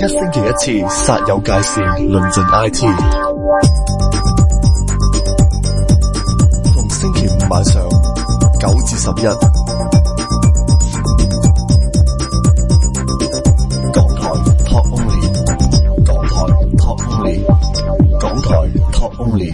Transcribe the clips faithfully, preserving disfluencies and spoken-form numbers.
一星期一次，煞有介事，論盡 I T。逢星期五晚上九至十一，港台 Talk Only， 港台 Talk Only， 港台 Talk Only。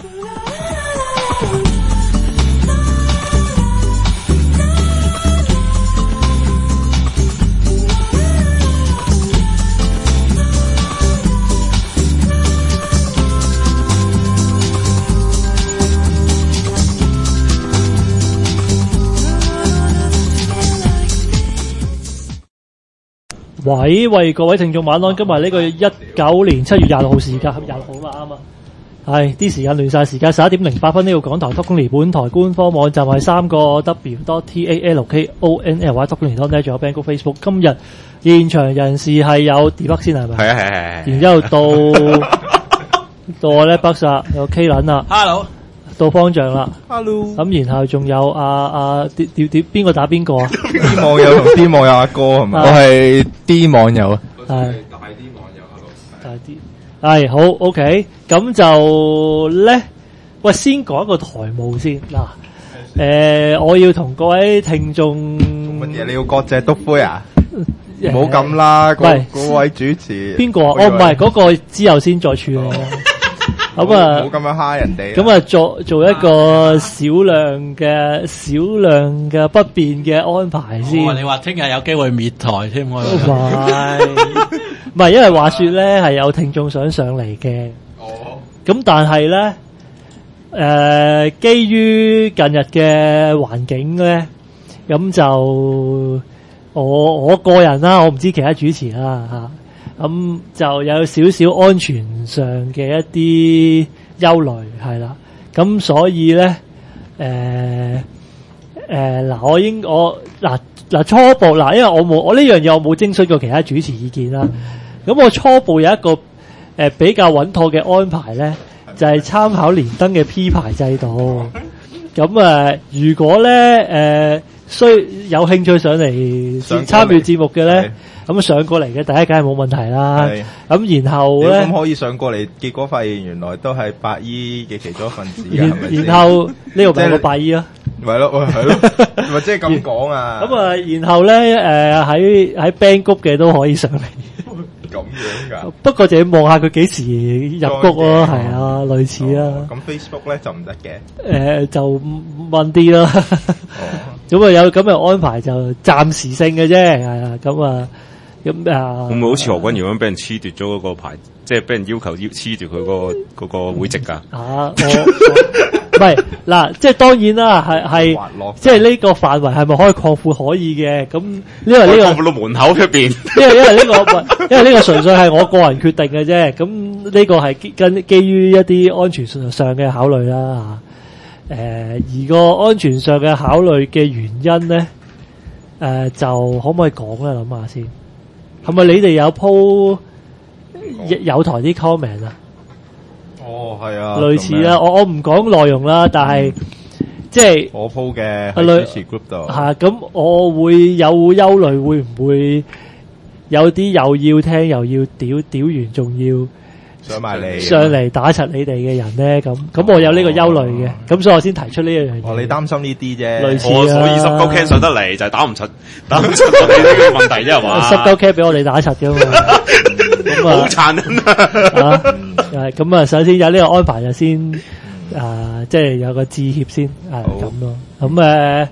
喂喂，各位聽眾晚安。今日呢個一九年七月廿六號時間，廿六號啦啱啊。係啲時間亂晒，時間十一點零八分。呢個港台 Talk Only 本台官方網站係三個 W dot T A L K O N L Y Talk Only dot net， 仲有 Bangkok Facebook。今日現場人士係有 D-Buck 先係咪？ 係啊係係係。 然之後到到我咧北薩有 K 撚啦 ，Hello， 到方丈啦 ，Hello。 咁然後仲有阿阿啲啲啲邊個打邊個啊 ？D 網友同 D 網友阿哥係咪？我係 D 網友啊。 係大 D 網友阿哥。 大啲。係好 OK， 咁就咧，喂，先講一個台務先嗱。誒、呃，我要同各位聽眾乜嘢？你要割隻篤灰啊？唔好咁啦，嗰嗰位主持邊個啊？哦，唔係嗰個之後先再處理啦。咁啊， 唔好咁樣蝦人哋。 咁啊，做做一個少量嘅少量嘅不便嘅安排先。 哦、你話聽日有機會滅台添，我唔係，唔係，因為話說咧係有聽眾想上嚟嘅。 哦。咁但係咧，誒、呃，基於近日嘅環境咧，咁就我我個人啦，我唔知其他主持啦吓。咁、嗯、就有少少安全上嘅一啲憂慮係啦，咁所以咧，誒誒嗱，我應我嗱嗱初步嗱，因為我冇我呢樣嘢我冇徵詢過其他主持意見啦，咁我初步有一個誒、呃、比較穩妥嘅安排咧，就係、是、參考連登嘅 P 牌制度。咁誒、呃，如果咧誒、呃、需有興趣上嚟參與節目嘅咧。咁上過嚟嘅第一梗係冇問題啦。咁然後咧， 咁可以上過嚟，結果發現原來都係白衣嘅其中一份子嘅，係咪先？ 然後呢個咪係個白衣咯。 咪咯，係咯，咪即係咁講啊。 咁啊，然後咧，誒喺喺 Bangkok 嘅都可以上嚟。 咁樣㗎？ 不過就要望下佢幾時入谷咯，係啊，類似啦。 咁 Facebook 咧就唔得嘅。 誒，就問啲啦。咁啊，有咁嘅安排就暫時性嘅啫，係啊，咁啊。咁啊， 會唔會好似何君堯咁俾人褫奪咗嗰個牌，即係俾人要求要褫奪佢個嗰個會籍㗎？ 啊，唔係嗱，即係當然啦，係係，即係呢個範圍係咪可以擴闊可以嘅？咁因為呢個擴闊到門口出邊， 因為因為呢個因為呢個純粹係我個人決定嘅啫。咁呢個係基根基於一啲安全上嘅考慮啦嚇。誒，而個安全上嘅考慮嘅原因咧，誒就可唔可以講咧？諗下先。係咪你哋有鋪有台啲 comment 啊？ 哦，係啊， 類似啦。我我唔講內容啦，但係、嗯、即係我鋪嘅喺主持 group 度。係咁，我會有憂慮，會唔會有啲又要聽又要屌屌完，仲要上埋嚟上嚟打柒你哋嘅人咧？咁咁，我有呢個憂慮嘅，咁、哦、所以我先提出呢一樣嘢。 哦，你擔心呢啲啫？ 類似我所以十九 K 上得嚟就係打唔出，打唔出我哋呢個問題啫係嘛？ 十九 K 俾我哋打柒㗎嘛？咁啊， 好殘忍啊！ 誒，咁啊，首先有呢個安排就先，啊，即係有個致歉先，係咁咯。咁誒，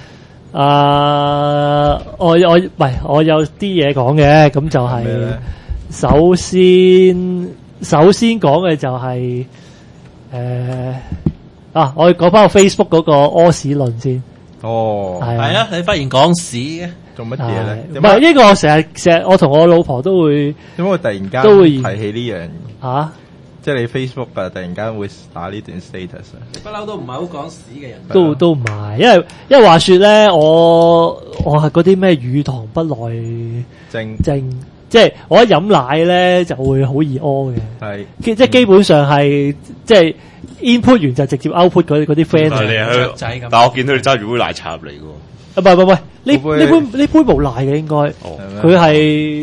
啊，我我唔係我有啲嘢講嘅，咁就係首先首先講嘅就係誒啊，我講翻個 Facebook 嗰個屙屎論先。 哦， 係係啊，你忽然講屎嘅。 做乜嘢咧？ 唔係呢個我成日成日我同我老婆都會點解會突然間都會提起呢樣嚇？ 即係你 Facebook 啊，突然間會打呢段 status 啊？ 你不嬲都唔係好講屎嘅人， 都都唔係，因為因為話説咧，我我係嗰啲咩乳糖不耐症症，即係我一飲奶咧就會好易屙嘅。係，即係基本上係、嗯、即係 input 完就直接 output 嗰啲嗰啲 friend 嚟。 仔咁， 但係我見到你揸住杯奶茶入嚟嘅喎。 啊，唔係唔係，呢呢杯呢杯冇奶嘅應該，佢係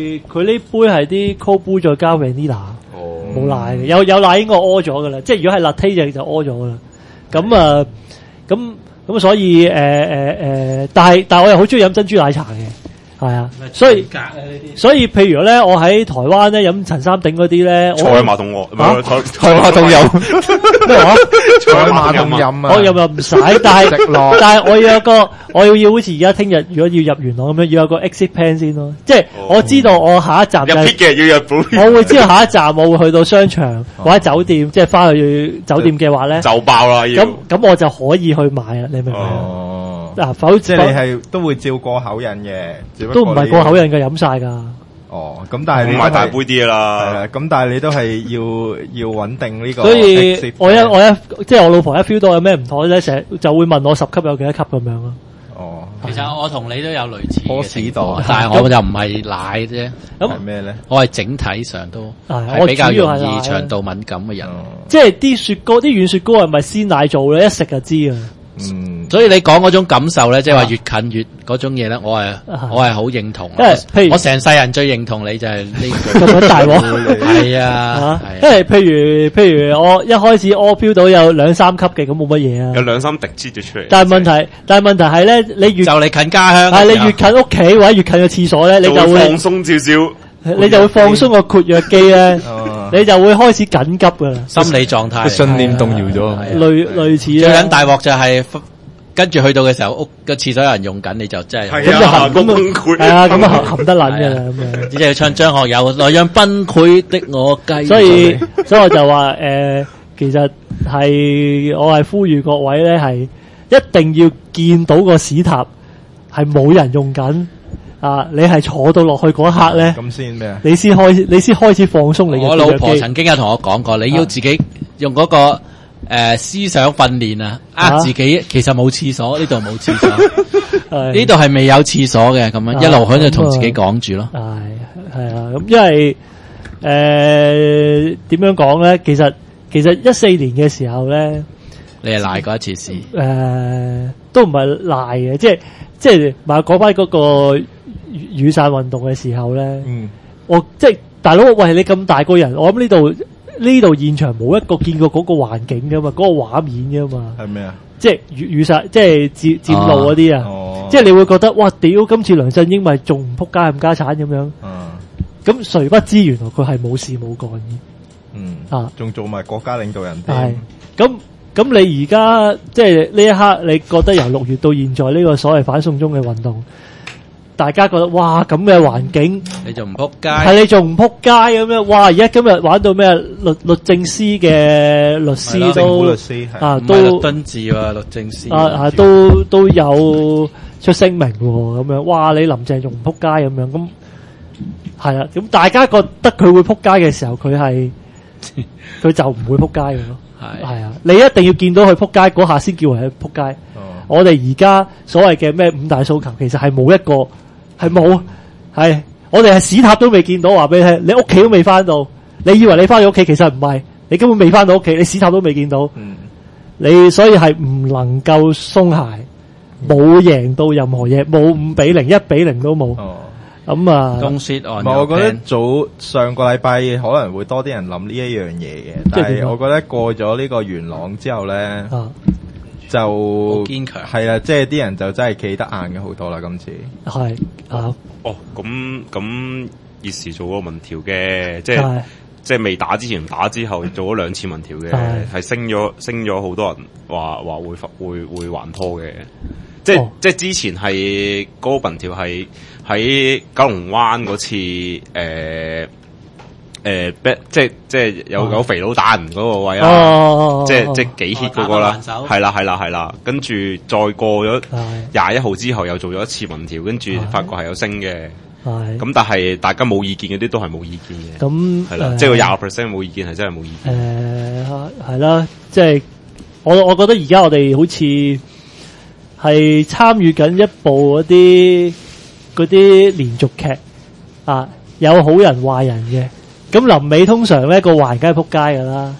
係佢呢杯係啲 cold brew再加 vanilla， 哦， 冇奶嘅，有有奶應該屙咗噶啦，即係如果係 latte 就就屙咗噶啦。咁啊，咁咁所以誒誒誒，但係但係我又好中意飲珍珠奶茶嘅，係啊，所以格啊呢啲。 所以譬如咧，我喺台灣咧飲陳三鼎嗰啲咧， 坐喺馬桶我，唔係坐坐馬桶飲， 咩話？ 坐喺馬桶飲啊！ 我又又唔使，但係但係我要有個，我要要好似而家聽日如果要入元朗咁樣，要有個 exit plan 先咯。即係我知道我下一站就入 P 嘅要入保， 我會知道下一站我會去到商場或者酒店，即係翻去酒店嘅話咧， 就爆啦要。 咁咁我就可以去買啦，你明唔明啊？ 哦， 嗱，否即係你係都會照過口癮嘅，只不都唔過你係過口癮嘅飲晒㗎。 哦，咁但係你買大杯係啲啦。 啦，咁但係你都係要要穩定呢個 exit plan。 所以我一我一即係我老婆一 feel 到有咩唔妥咧，成日就會問我十級有幾多級咁樣咯。 哦， 其實我同你都有類似嘅波士度情況，但係我就唔係奶啫， 咁係咩咧？ 我係整體上都係係比較我主要係容易奶腸道敏感嘅人。 哦即係啲雪糕、啲軟雪糕係咪鮮奶做咧？一食就知啊！ 嗯， 所以你講嗰種感受咧，即係話越近越嗰種嘢咧，我係我係好認同。 因為譬如我成世人最認同你就係呢句。 咁樣大鑊係啊， 因為譬如譬如我一開始我 feel 到有兩三級嘅，咁冇乜嘢有啊。 兩三滴擠咗出嚟。 但係問題，但係問題係咧，你越就你近家鄉， 係你越近屋企或者越近個廁所咧，你就就會放會鬆少少。 你就會放鬆個括約肌咧， 哦你就會開始緊急噶啦， 心理狀態。 信念動搖咗。 類類似最啊緊大鑊就係跟住去到嘅時候，屋個廁所有人用緊，你就真係係咁就含咁崩潰係啊，咁啊含含得撚嘅啦咁樣。 只係唱張學友來讓崩潰的我雞。 所以所以我就話誒、呃，其實係我係呼籲各位咧，係一定要見到個屎塔係冇人用緊啊！你係坐到落去嗰一刻咧， 咁先咩啊？ 你先開始，你先開始放鬆你嘅我老括約肌婆曾經有同我講過，你要自己用嗰、個。誒，思想訓練啊，呃自己其實冇廁所，呢度冇廁所， 係呢度係未有廁所嘅，咁樣啊一路喺度同自己講住咯。 係係啊，咁因為誒點樣講咧？其實其實一四年嘅時候咧， 你係賴過一次屎， 誒都唔係賴嘅，即係即係話講翻嗰個雨雨傘運動嘅時候咧， 嗯， 我即係大佬，喂你咁大個人，我諗呢度呢度現場冇一個見過嗰個環境噶嘛，嗰、個畫面噶嘛， 係咩啊？ 即係雨雨傘，即係佔佔路嗰啲啊， 哦， 即係你會覺得哇屌，今次梁振英咪仲唔撲街冚家產咁樣， 嗯咁誰不知原來佢係冇事冇幹嘅。 嗯啊， 仲做埋國家領導人係添， 咁咁，你而家即係呢一刻，你覺得由六月到現在呢個所謂反送中嘅運動，大家覺得哇咁嘅環境你就唔撲街。 係你仲唔撲街咁樣？哇！而家今日玩到咩律律政司嘅律師政府都律師係啊唔係律都敦治喎，律政司啊啊都都有出聲明喎咁樣。哇！你林鄭仲唔撲街咁樣咁係啦。咁大家覺得佢會撲街嘅時候，佢係佢就唔會撲街嘅咯。 係係啊，你一定要見到佢撲街嗰下先叫佢撲街。 哦我哋而家所謂嘅咩五大訴求，其實係冇一個係冇，係我哋係屎塔都未見到，話俾你聽，你屋企都未翻到，你以為你翻咗屋企，其實唔係，你根本未翻到屋企，你屎塔都未見到， 嗯你所以係唔能夠鬆懈，冇贏到任何嘢，冇五比零、一比零都冇， 哦。 咁啊， 公司按唔係，我覺得早上個禮拜可能會多啲人諗呢一樣嘢嘅，但係即係點啊我覺得過咗呢個元朗之後咧， 啊就堅強係啦，即係啲人就真係企得硬嘅好多啦。今次係啊， 哦，咁咁熱時做過民調嘅，即係係即係未打之前打之後做咗兩次民調嘅， 係係升咗升咗好多人話話會會會還拖嘅，即係、 哦即係之前係嗰、個民調係喺九龍灣嗰次誒。呃誒、呃，即係即係有、 哦、 有肥佬打人嗰個位啊， 哦、 即係即係幾 hit 嗰個啦， 哦係啦係啦係啦，跟住再過咗廿一號之後又做咗一次民調，跟住發覺係有升嘅，咁但係大家冇意見嗰啲都係冇意見嘅， 咁係啦， 呃、 即係個廿 percent 冇意見係真係冇意見。 誒係啦，即係我我覺得而家我哋好似係參與緊一部嗰啲嗰啲連續劇啊，有好人壞人嘅。咁臨尾通常咧個壞人梗係撲街噶啦，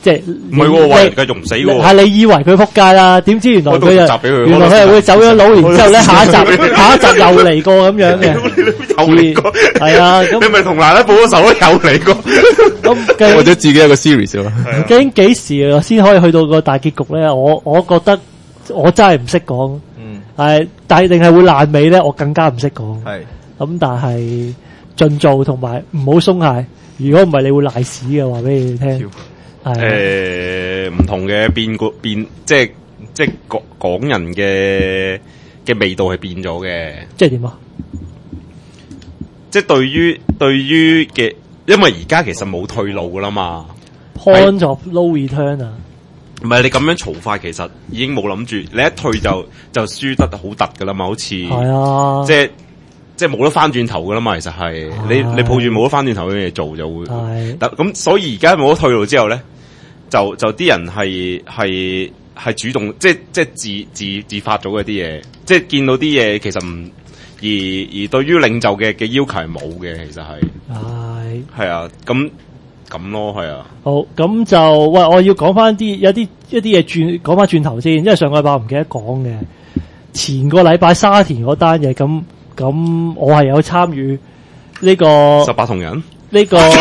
即係唔係喎，話人繼續唔死喎。 係你以為佢撲街啦，點知原來佢又原來佢係會走咗佬，然之後咧下一集下一集又嚟過咁樣嘅， 又嚟過係啊。 你咪同難一報咗仇都又嚟過， 咁或者自己一個 series 咯。 究竟幾時先可以去到個大結局咧？我我覺得我真係唔識講。嗯，係但係定係會爛尾咧？我更加唔識講。係咁，但係盡做同埋唔好鬆懈。如果唔係，你會賴屎嘅，話俾你聽。 誒，唔同嘅變個變，即係即係港港人嘅嘅味道係變咗嘅。 即係點啊？ 即係對於對於嘅，因為而家其實冇退路噶啦嘛。 Point of no return 啊！ 唔係你咁樣嘈法，其實已經冇諗住，你一退就就輸得好突噶啦嘛，好似係啊，即係。即係冇得翻轉頭噶啦嘛，其實係你你抱住冇得翻轉頭嘅嘢做就會，但咁所以而家冇得退路之後咧，就就啲人係係係主動，即係即係自自自發咗嗰啲嘢，即係見到啲嘢其實唔而而對於領袖嘅嘅要求係冇嘅，其實係係係啊，咁咁咯，係啊。 好，咁就喂，我要講翻啲有啲一啲嘢轉講翻轉頭先，因為上個禮拜我唔記得講嘅，前個禮拜沙田嗰單嘢咁。咁我係有參與呢個十八銅人呢個唔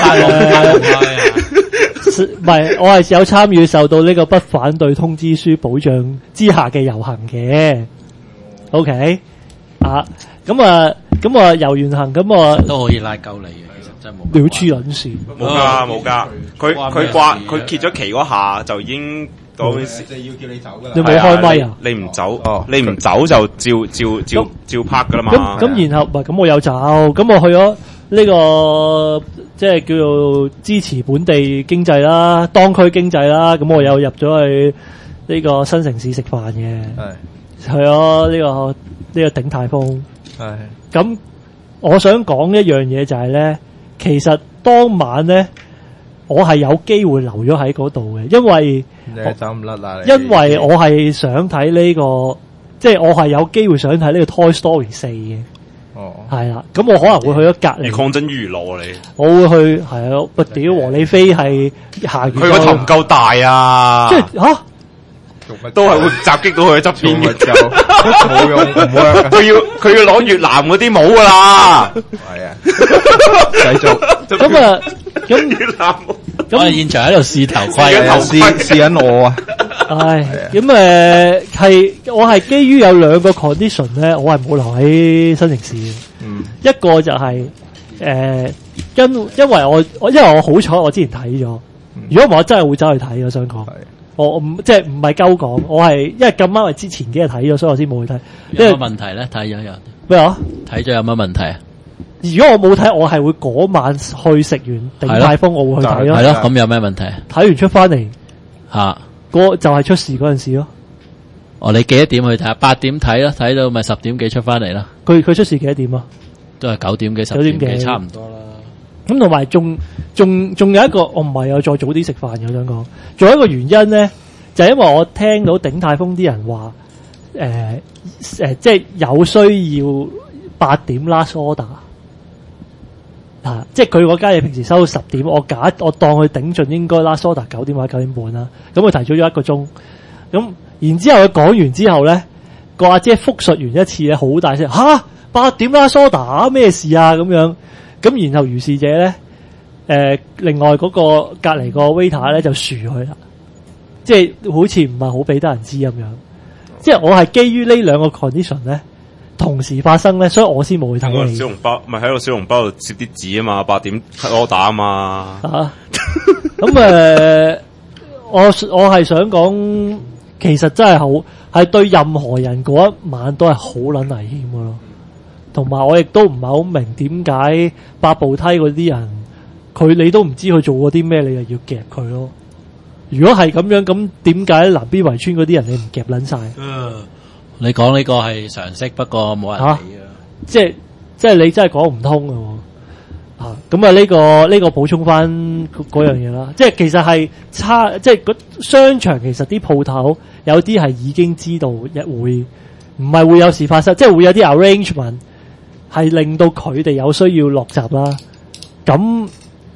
係，我係有參與受到呢個不反對通知書保障之下嘅遊行嘅。OK 啊，咁啊，咁啊遊完行，咁啊都可以拉鳩你嘅，其實真係冇。 你好黐撚線， 冇㗎冇㗎，佢佢掛佢揭咗旗嗰下就已經。嗰件事就要叫你走噶啦， 你冇開咪啊？ 你唔走，哦，你唔走就照照照照拍噶啦嘛。 咁咁然後唔係咁，我有走，咁我去咗呢個即係叫做支持本地經濟啦，當區經濟啦。咁我有入咗去呢個新城市食飯嘅，係係啊，呢個呢個鼎泰豐。係咁，我想講一樣嘢就係咧，其實當晚咧，我係有機會留咗喺嗰度嘅，因為。你走唔甩啦！因為我係想睇呢、這個，即係我係有機會想睇呢個 Toy Story 四嘅。哦，係啦，咁我可能會去咗隔離。 抗爭娛樂你， 我會去係啊！不屌和理非係下。 佢個頭唔夠大啊！ 即係嚇， 都係會襲擊到佢側邊嘅。冇用，佢要佢要攞越南嗰啲帽噶啦。係啊，繼續。 咁啊，咁越南帽。 咁我現場喺度試頭盔， 試試緊我啊！ 唉，咁誒係我係基於有兩個 condition 咧，我係冇留喺新城市嘅。嗯，一個就係、是、誒、呃，因因為我我因為我好彩，我之前睇咗。如果唔係，我真係會走去睇。我想講，我我唔即係唔係鳩講，我係因為咁啱係之前幾日睇咗，所以我先冇去睇。 有乜問題咧？睇咗有咩啊？ 睇咗有乜問題啊？ 如果我冇睇，我係會嗰晚去食完鼎泰豐，我會去睇咯。 係咯，咁有咩問題？ 睇完出翻嚟吓， 嗰就係出事嗰陣時咯。 哦，你幾多點去睇？八點睇咯，睇到咪十點幾出翻嚟啦。 佢佢出事幾多點啊？ 都係九點幾、十點幾，差唔多啦。 咁同埋仲仲仲有一個，我唔係有再早啲食飯嘅，我想講。仲有一個原因咧，就係、因為我聽到鼎泰豐啲人話，誒、呃、誒、呃，即係有需要八點 last order。啊！即係佢嗰間嘢平時收到十點，我假我當佢頂盡應該 last order 九點或者九點半啦。咁佢提早咗一個鐘，咁然之後佢講完之後咧，個阿姐複述完一次咧，好大聲吓八點 last order 咩事啊咁樣。咁然後如是者咧，誒、呃、另外嗰個隔離個 waiter 咧就樹佢啦，即係好似唔係好俾得人知咁樣。即係我係基於呢兩個 condition 咧。同時發生咧，所以我先冇去睇。 喺個小籠包，咪喺個小籠包度攝啲紙啊嘛，八點 order 啊嘛。啊， 咁誒、呃，我我係想講，其實真係好，係對任何人嗰一晚都係好撚危險噶咯。同埋我亦都唔係好明點解八步梯嗰啲人，佢你都唔知佢做過啲咩，你又要夾佢咯。如果係咁樣，咁點解南邊圍村嗰啲人你唔夾撚晒？ 嗯你講呢個係常識，不過冇人理啊！ 即係即係你真係講唔通嘅，啊咁啊呢個呢、這個補充翻嗰樣嘢啦。即係其實係差，即係個商場其實啲鋪頭有啲係已經知道一會唔係會有事發生，即係會有啲 arrangement 係令到佢哋有需要落閘啦。咁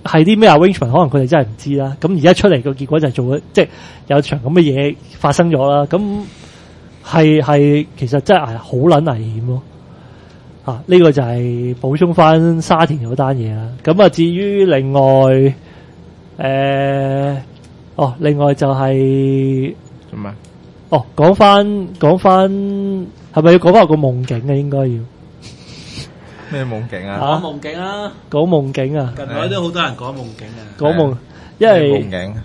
係啲咩 arrangement，可能佢哋真係唔知啦。咁而家出嚟個結果就係做咗，即係有場咁嘅嘢發生咗啦。咁係係其實真係好撚危險咯。啊，呢、這個就係補充翻沙田嗰單嘢啦。咁啊，至於另外誒、呃，哦，另外就係做咩？ 哦，講翻講翻，係咪要講翻個夢境啊？應該要。 咩夢境啊？ 講夢境啊！ 講夢境啊！ 近來都好多人講夢境啊！ 講夢，因為夢境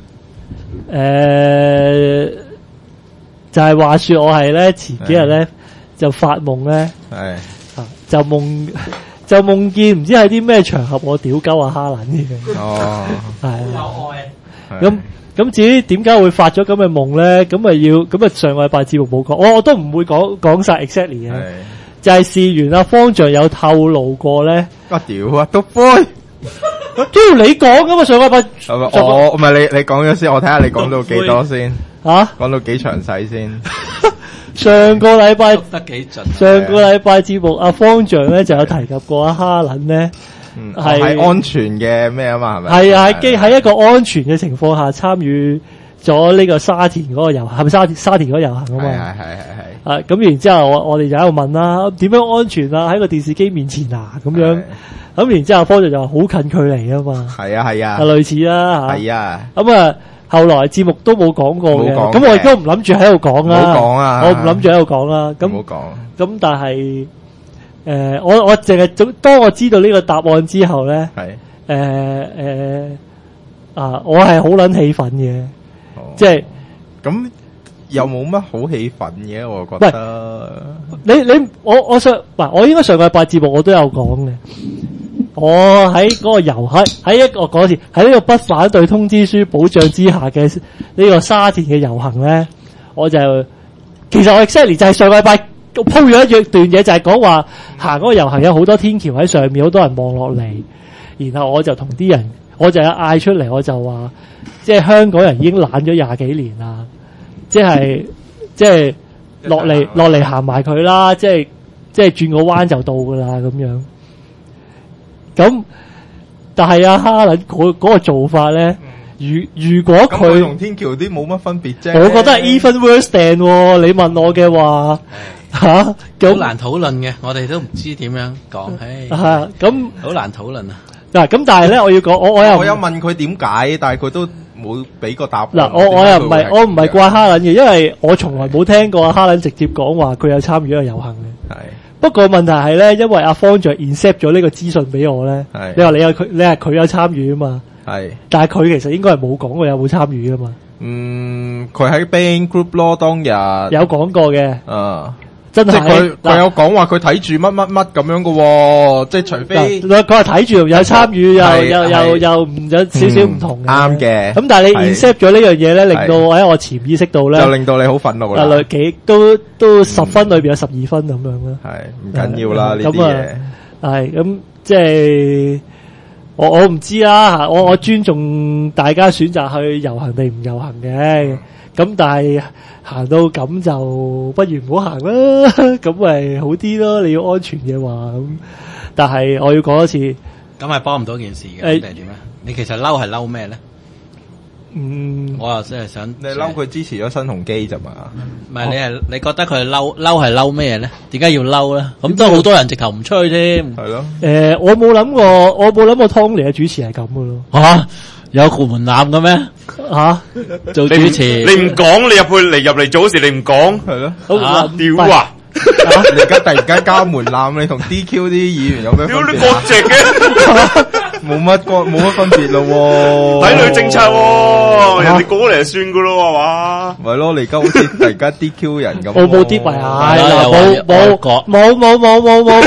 誒就係話說我係咧前幾日咧就發夢咧， 係啊就夢就夢見唔知喺啲咩場合我屌鳩阿哈蘭嘅， 哦， 係啊， 有愛咁咁至於點解會發咗咁嘅夢咧？咁咪要咁啊上個禮拜節目冇講，我我都唔會講講晒 exactly 嘅。就係事完阿方丈有透露過咧， 我屌啊，都灰， 都要你講噶嘛上個禮拜， 我唔係你你講咗先，我睇下你講到幾多先， 吓講到幾詳細先。 上個禮拜得幾盡？ 上個禮拜節目阿方丈咧就有提及過阿哈倫咧， 係係安全嘅咩啊嘛，係咪？ 係啊，喺基喺一個安全嘅情況下參與咗呢個沙田嗰個遊行，係咪沙田沙田嗰個遊行啊嘛？ 係係係係。 啊，咁然之後我我哋就喺度問啦，點樣安全啊？喺個電視機面前啊，咁樣，咁然之後方丈就話好近距離啊嘛， 係啊係啊， 類似啦吓， 係啊， 咁啊後來節目都冇講過嘅，咁我亦都唔諗住喺度講啦， 唔好講啊， 我唔諗住喺度講啦，咁唔好講， 咁但係誒，我我淨係當我知道呢個答案之後咧， 係誒誒啊，我係好撚氣憤嘅，即係咁。又冇乜好氣憤嘅，我覺得。 你你我我上唔係我應該上個禮拜節目我都有講嘅。我喺嗰個遊喺喺一個嗰次喺呢個不反對通知書保障之下嘅呢個沙田嘅遊行咧，我就其實我 exactly 就係上個禮拜鋪咗一段嘢，就係講話行嗰個遊行有好多天橋喺上面，好多人望落嚟，然後我就同啲人我就有嗌出嚟，我就話即係香港人已經懶咗廿幾年啦。即係即係落嚟落嚟行埋佢啦，即係即係轉個彎就到噶啦咁樣。咁但係啊哈倫嗰嗰個做法咧，如如果佢同天橋啲冇乜分別啫， 我覺得係 even worse than 喎。你問我嘅話吓， 好難討論嘅，我哋都唔知點樣講。唉， 咁好難討論啊！ 嗱，咁但係咧，我要講，我我又我有問佢點解，但係佢都冇俾個答案。 嗱，我我又唔係我唔係怪哈倫嘅，因為我從來冇聽過阿哈倫直接講話佢有參與呢個遊行嘅。係，不過問題係咧，因為阿方丈 incept 咗呢個資訊俾我咧，你話你有佢，你係佢有參與啊嘛。係，但係佢其實應該係冇講過有冇參與啊嘛。嗯， 佢喺 band group 咯，當日有講過嘅。啊。真係， 即係佢佢有講話佢睇住乜乜乜咁樣嘅喎，即係除非佢話睇住有參與，又又又又唔有少少唔同嘅。啱嘅。咁但係你 incept 咗呢樣嘢咧，令到喺我潛意識度咧， 就令到你好憤怒啦。 啊，幾都都十分裏邊有十二分咁樣啦。 係唔緊要啦，呢啲嘢。 係咁，即係我我唔知啦，我我尊重大家選擇去遊行定唔遊行嘅。咁但係行到咁就不如唔好行啦，咁咪好啲咯。你要安全嘅話，咁但係我要講一次， 咁係幫唔到件事嘅，定係點咧？你其實嬲係嬲咩咧？嗯，我又真係想你嬲佢支持咗新鴻基咋嘛？ 唔係你係你覺得佢係嬲嬲係嬲咩咧？點解要嬲咧？咁都好多人直頭唔出去添。係咯。 誒，我冇諗過，我冇諗過湯尼嘅主持係咁嘅咯。 吓？有個門檻嘅咩？吓，做主持你唔講，你入去嚟入嚟做時你唔講，係咯？ 啊， 屌啊！ 你而家突然間加門檻，你同 D Q 啲議員有咩分別？ 屌你國籍嘅， 冇乜個冇乜分別咯。 睇女政策，人哋過嚟就算噶咯，係嘛？ 咪咯，你而家好似突然間 D Q 人咁。 我冇 D 埋啊，冇冇冇冇冇冇冇，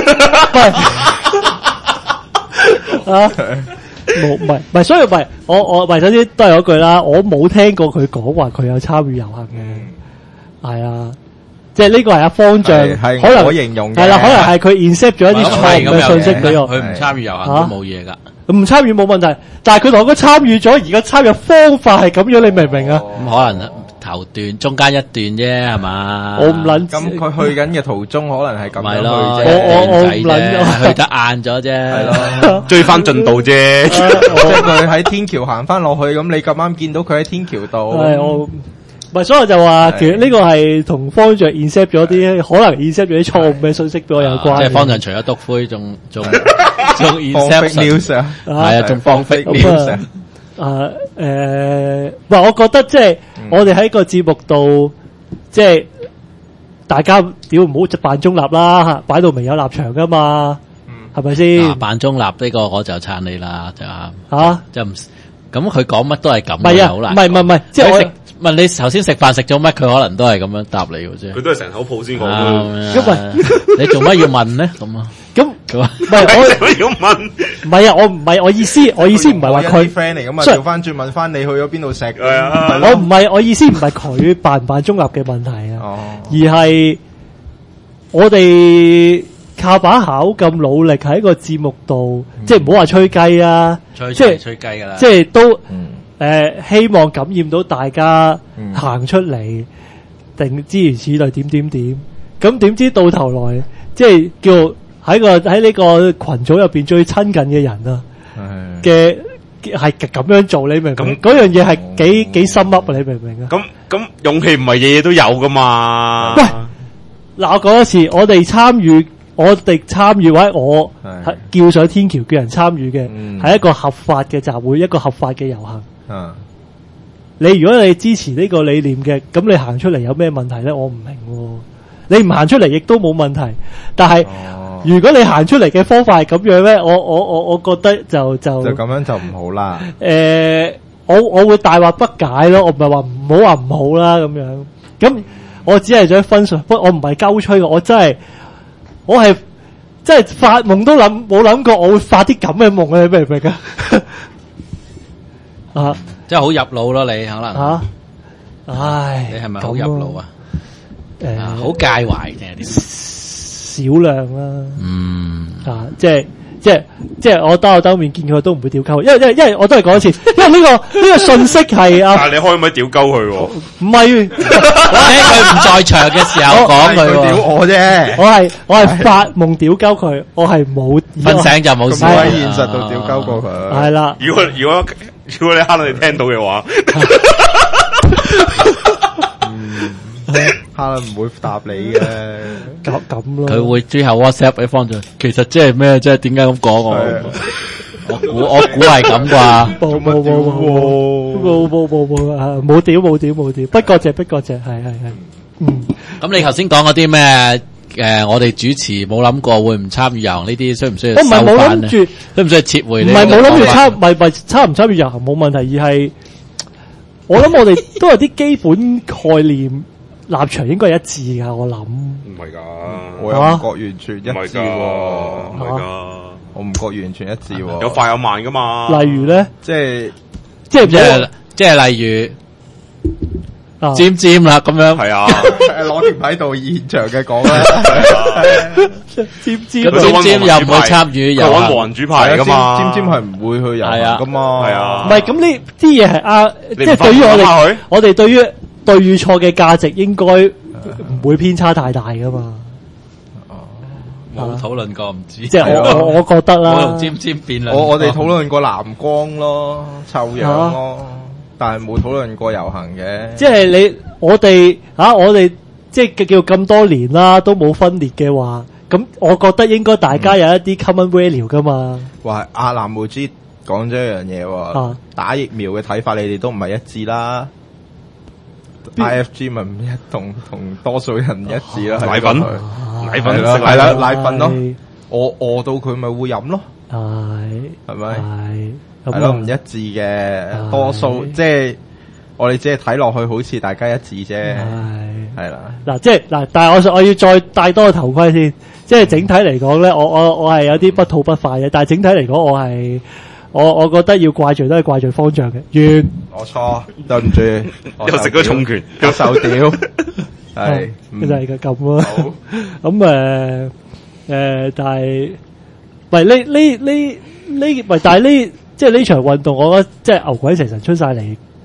喂啊！冇，唔係唔係，所以唔係我我唔係首先都係嗰句啦，我冇聽過佢講話佢有參與遊行嘅，係啊，即係呢個係阿方丈，係可能我形容嘅，係啦，可能係佢 incept 咗一啲錯誤嘅信息俾我， 佢唔參與遊行都冇嘢噶， 唔參與冇問題，但係佢同我講參與咗，而家參與方法係咁樣，你明唔明啊？ 咁可能頭段、中間一段啫，係嘛？ 我唔撚知， 咁佢去緊嘅途中可能係咁樣去咪咯， 啫。 我我我唔仔撚啫，去得晏咗啫， 係咯， 追翻進度啫。 即係佢喺天橋行翻落去，咁你咁啱見到佢喺天橋度。 係我唔係，所以我就話其實呢個係同方丈 incept 咗啲可能 incept 咗啲錯誤嘅信息俾我有關嘅。 即係方丈除咗篤灰，仲仲仲放 fake inception， news 啊， 係啊，仲放 fake 咁 news 啊。啊誒，唔係，我覺得即係我哋喺個節目度，即係大家屌唔好扮中立啦，擺到明有立場噶嘛，係咪先？ 啊扮中立呢個我就撐你啦，就嚇， 就唔咁佢講乜都係咁唔係啊， 嘅，好難。 唔係唔係唔係，即係我佢食問你頭先食飯食咗乜，佢可能都係咁樣答你嘅啫。 佢都係成口泡先講啊嘅。 因為你做乜要問咧？咁啊， 咁佢話唔係我要問， 唔係啊，我唔係我意思，我意思唔係話佢。 friend 嚟噶嘛， 所以調翻轉問翻你去咗邊度食。 係啊我唔係我意思唔係佢扮唔扮中立嘅問題啊， 哦， 而係我哋靠把口咁努力喺個節目度，即係唔好話吹雞啊， 吹即係吹雞㗎啦。 即係都嗯誒希望感染到大家嗯行出嚟，定諸如此類點點點。咁點知到頭來，即係叫喺個喺呢個群組入邊最親近嘅人啊係嘅係咁樣做，你明唔明？ 咁嗰樣嘢係幾幾深噏啊！你明唔明啊？ 咁咁勇氣唔係嘢嘢都有噶嘛？ 喂嗱，我講一次，我哋參與，我哋參與或者我係係叫上天橋叫人參與嘅， 嗯係一個合法嘅集會，一個合法嘅遊行。 啊， 你如果你支持呢個理念嘅，咁你行出嚟有咩問題咧？我唔明喎。你唔行出嚟亦都冇問題，但係哦， 如果你行出嚟嘅方法係咁樣咧，我我我我覺得就就就咁樣就唔好啦。 誒，我我會大惑不解咯。我唔係話唔好話唔好啦咁樣。咁我只係想分享，不過我唔係鳩吹嘅，我真係我係真係發夢都諗冇諗過我會發啲咁嘅夢啊！你明唔明啊？啊即係好入腦咯，你可能啊！唉， 你係咪好入腦啊？ 誒， 啊，好介懷定係點？ 少量啦。 嗯， 啊，即係即係即係我兜口兜面見佢都唔會屌鳩，因為因為因為我都係講一次，因為呢、呢個呢、呢個信息係啊， 但係你可唔可以屌鳩佢喎？ 唔係喺佢唔在場嘅時候講佢佢屌喎， 我啫， 我係我係發夢屌鳩佢，我係冇瞓醒就冇咁事。 我喺現實度屌鳩過佢。 係啦， 如果如果如果你哈你聽到嘅話， 哈倫唔會答你嘅。 咁咁咯。 佢會之後 WhatsApp 俾方丈，其實即係咩？即係點解咁講我？ 係我估我估係咁啩。 冇冇冇冇冇冇冇冇啊！冇屌冇屌冇屌，不過只不過只係係係，嗯。 咁你頭先講嗰啲咩？誒，我哋主持冇諗過會唔參與遊行呢啲，需唔需要收我唔係冇翻咧？ 諗住， 需唔需要撤回唔呢個係冇諗住講法參，唔係唔係參唔參與遊行冇問題，而係我諗我哋都有啲基本概念立場應該係一致噶，我諗。 唔係㗎， 我又唔覺完全一致唔係㗎，唔喎， 係㗎， 我唔覺完全一致喎。 有快有慢㗎嘛。 例如咧， 即係即係即係即係例如啊尖尖啦咁樣。 係啊， 攞條喺度現場嘅講啦。 尖尖咁尖尖又唔會參與遊佢揾行無人主牌㗎嘛。 尖尖係唔會去遊行噶嘛。 係啊唔係咁呢啲嘢係啊，即你唔係對於我發發佢哋，我哋對於對與錯嘅價值應該唔會偏差太大噶嘛。 冇討論過唔知。 即係我我我覺得我啦同，尖尖辯論過。 我我哋討論過藍光咯，臭樣咯，但係冇討論過遊行嘅。 即係你我哋啊，我哋即係叫咁多年啦，都冇分裂嘅話，咁我覺得應該大家有一啲 common value 噶嘛。 話阿藍無知講咗一樣嘢喎， 啊打疫苗嘅睇法你哋都唔係一致啦。 邊 I F G 咪唔一同同多數人一致啦。 奶粉係奶粉啦， 食係啦， 粉奶粉咯， 係餓餓到佢咪會飲咯， 係係咪？ 係係咯，唔咁啊一致嘅，多數即係我哋只係睇落去好似大家一致啫， 係。 係啦。 嗱，即係嗱，但係我想我要再戴多個頭盔先，即係整體嚟講咧，我我我係有啲不吐不快嘅，但係整體嚟講，我係我我覺得要怪罪都係怪罪方丈嘅，完我錯，對唔住，我又食咗重拳， 我受屌，係就係個咁咯。 好咁誒誒，但係喂呢呢呢呢喂，但係呢即係呢場運動，我覺得即係牛鬼蛇神出晒嚟，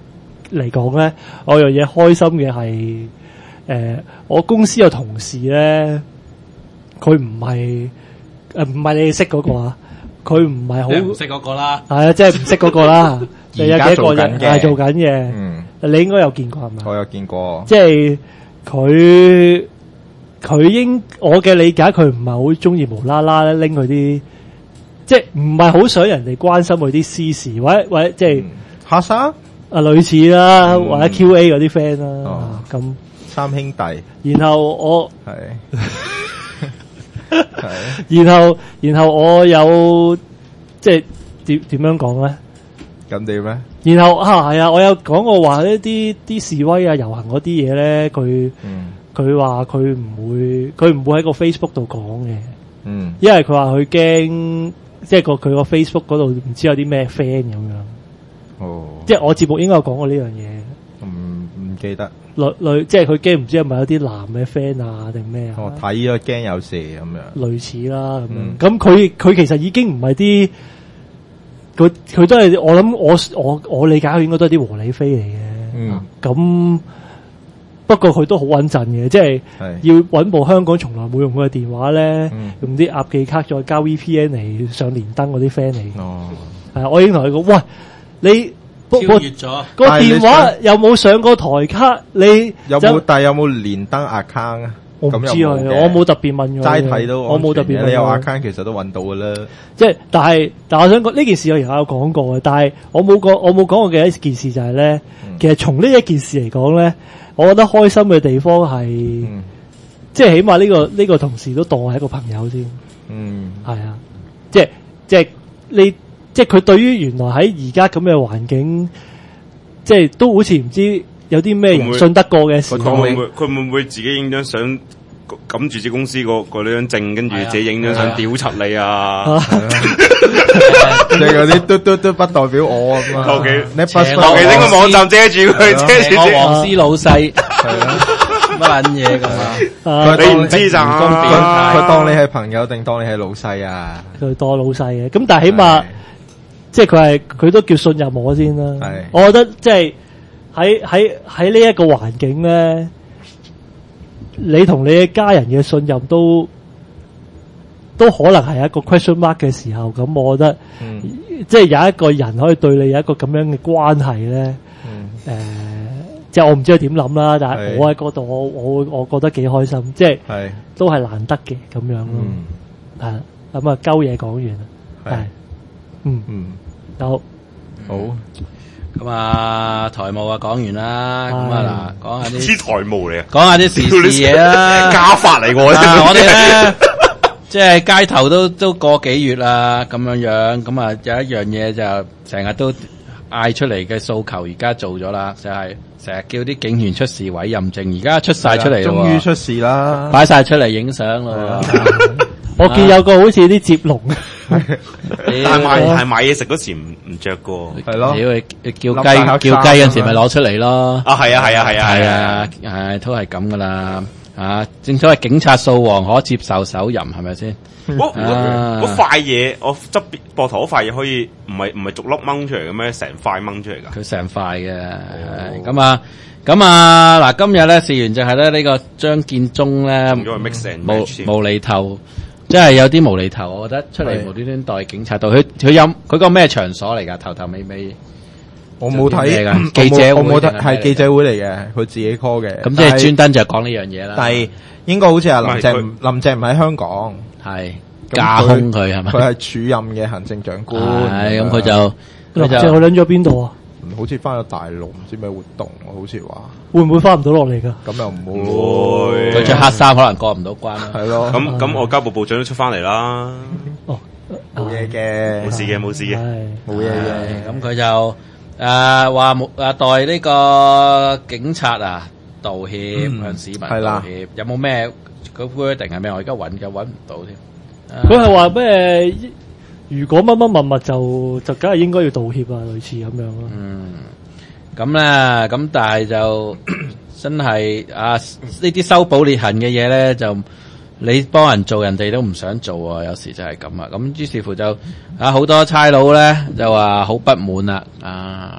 嚟講咧，我有樣嘢開心嘅係誒，我公司有同事咧，佢唔係誒唔係你哋識嗰個啊，佢唔係好唔識嗰個啦， 係啊，即係唔識嗰個啦。 而家做緊嘅， 係做緊嘅。 嗯， 你應該有見過係咪？ 我有見過。 即係佢佢應我嘅理解，佢唔係好中意無啦啦拎佢啲，即係唔係好想人哋關心佢啲私事，或者或者即係學生啊類似啦，或者 Q A 嗰啲 friend 啦，咁三兄弟。 然後我係係， 然後然後我有即係點點樣講咧？ 咁點咧？ 然後啊係啊，我有講過話一啲啲示威啊遊行嗰啲嘢咧，佢佢話佢唔會佢唔會喺個 Facebook 度講嘅， 嗯， 因為佢話佢驚即係個佢個 Facebook 嗰度唔知有啲咩 friend 咁樣， 哦， 即係我節目應該有講過呢樣嘢， 唔唔記得， 類類即係佢驚唔知係咪有啲男嘅 friend 啊定咩啊？ 我睇咗驚有事咁樣， 類似啦咁嗯樣，咁佢佢其實已經唔係啲。佢佢都係我諗我我我理解佢應該都係啲和理非嚟嘅， 嗯， 咁不過佢都好穩陣嘅，即係要揾部香港從來冇用過嘅電話咧， 嗯、 用啲鴨記卡再交 V P N 嚟上連登嗰啲 friend 嚟。 哦， 係我已經同佢講，喂，你超越咗個電話有冇上過台卡？你有冇？但係有冇連登 account 啊？ 我唔知啊，我冇特別問佢。 齋睇到我冇特別問。 你有 account 其實都揾到噶啦。 即係，但係，但係我想講呢件事，我以前有講過嘅，但係我冇講，我冇講過嘅一件事就係咧，嗯、其實從呢一件事嚟講咧，我覺得開心嘅地方係，嗯、即係起碼呢、這個呢、這個同事都當我係一個朋友先。嗯，係啊，即係即係你，即係佢對於原來喺而家咁嘅環境，即係都好似唔知。有啲咩人信得過嘅事？ 佢會唔會佢會唔會自己影張相撳住支公司個個呢張證，跟住自己影張相屌柒你啊？ 即係嗰啲都都都不代表我啊嘛。求其你求其整個網站遮住佢，遮住我黃絲老細係啊，乜撚嘢咁啊？ 你唔知咋？ 佢當你係朋友定當你係老細啊？ 佢當老細嘅，咁但係起碼即係佢係佢都叫信任我先啦。係，我覺得即係。喺喺喺呢一個環境咧，你同你嘅家人嘅信任都都可能係一個 question mark 嘅時候，咁我覺得，嗯、即係有一個人可以對你有一個咁樣嘅關係咧，誒、嗯呃，即係我唔知佢點諗啦，但係我喺嗰度，我我我覺得幾開心，即係都係難得嘅咁樣咯，係咁啊，鳩嘢講完啦，係，嗯嗯，好， 好。 咁啊，台務啊講完啦，咁啊嗱，講下啲台務嚟啊， 講下啲時事嘢啦， 家法嚟喎， 我哋咧即係街頭都都個幾月啦，咁樣樣，咁啊有一樣嘢就成日都嗌出嚟嘅訴求，而家做咗啦，就係成日叫啲警員出示委任證，而家出晒出嚟咯， 終於出示啦， 擺晒出嚟影相咯。 我見有個好似啲接龍， 但係買係買嘢食嗰時唔唔着個， 係咯， 叫雞叫雞嗰陣時咪攞出嚟咯。 啊係啊係啊係啊係啊係都係咁噶啦。啊，正所謂警察掃黃可接受手淫係咪先？ 嗰嗰塊嘢，我側邊膊頭嗰塊嘢可以唔係唔係逐粒掹出嚟嘅咩？成塊掹出嚟噶？ 佢成塊嘅，咁啊。咁啊，嗱，今日咧試完就係咧呢個張建宗咧無無厘頭，即係有啲無厘頭，我覺得出嚟無端端代警察到，佢佢有佢個咩場所嚟噶？頭頭尾尾， 我冇睇記者會， 我冇睇係記者會嚟嘅，佢自己 call 嘅。 咁即係專登就講呢樣嘢啦。 但係應該好似係林鄭，林鄭唔喺香港， 係架空佢係咪？ 佢係署任嘅行政長官， 係咁佢就林鄭佢撚咗邊度啊？ 好似翻咗大陸，唔知咩活動，好似話會唔會翻唔到落嚟噶？ 咁又唔會， 佢着黑衫可能過唔到關啦。 係咯， 咁咁外交部部長都出翻嚟啦。 哦， 冇嘢嘅， 冇事嘅，冇事嘅， 冇嘢嘅。 咁佢就誒話冇誒代呢個警察啊道歉，向市民道歉。有冇咩個 wording 係咩？我而家揾嘅揾唔到添。 佢係話咩？如果乜乜物物就就梗係應該要道歉啊，類似咁樣咯。 嗯，咁咧，咁但係就真係啊，呢啲修補裂痕嘅嘢咧，就你幫人做，人哋都唔想做啊。有時就係咁啊。咁於是乎就啊，好多差佬咧就話好不滿啦。啊，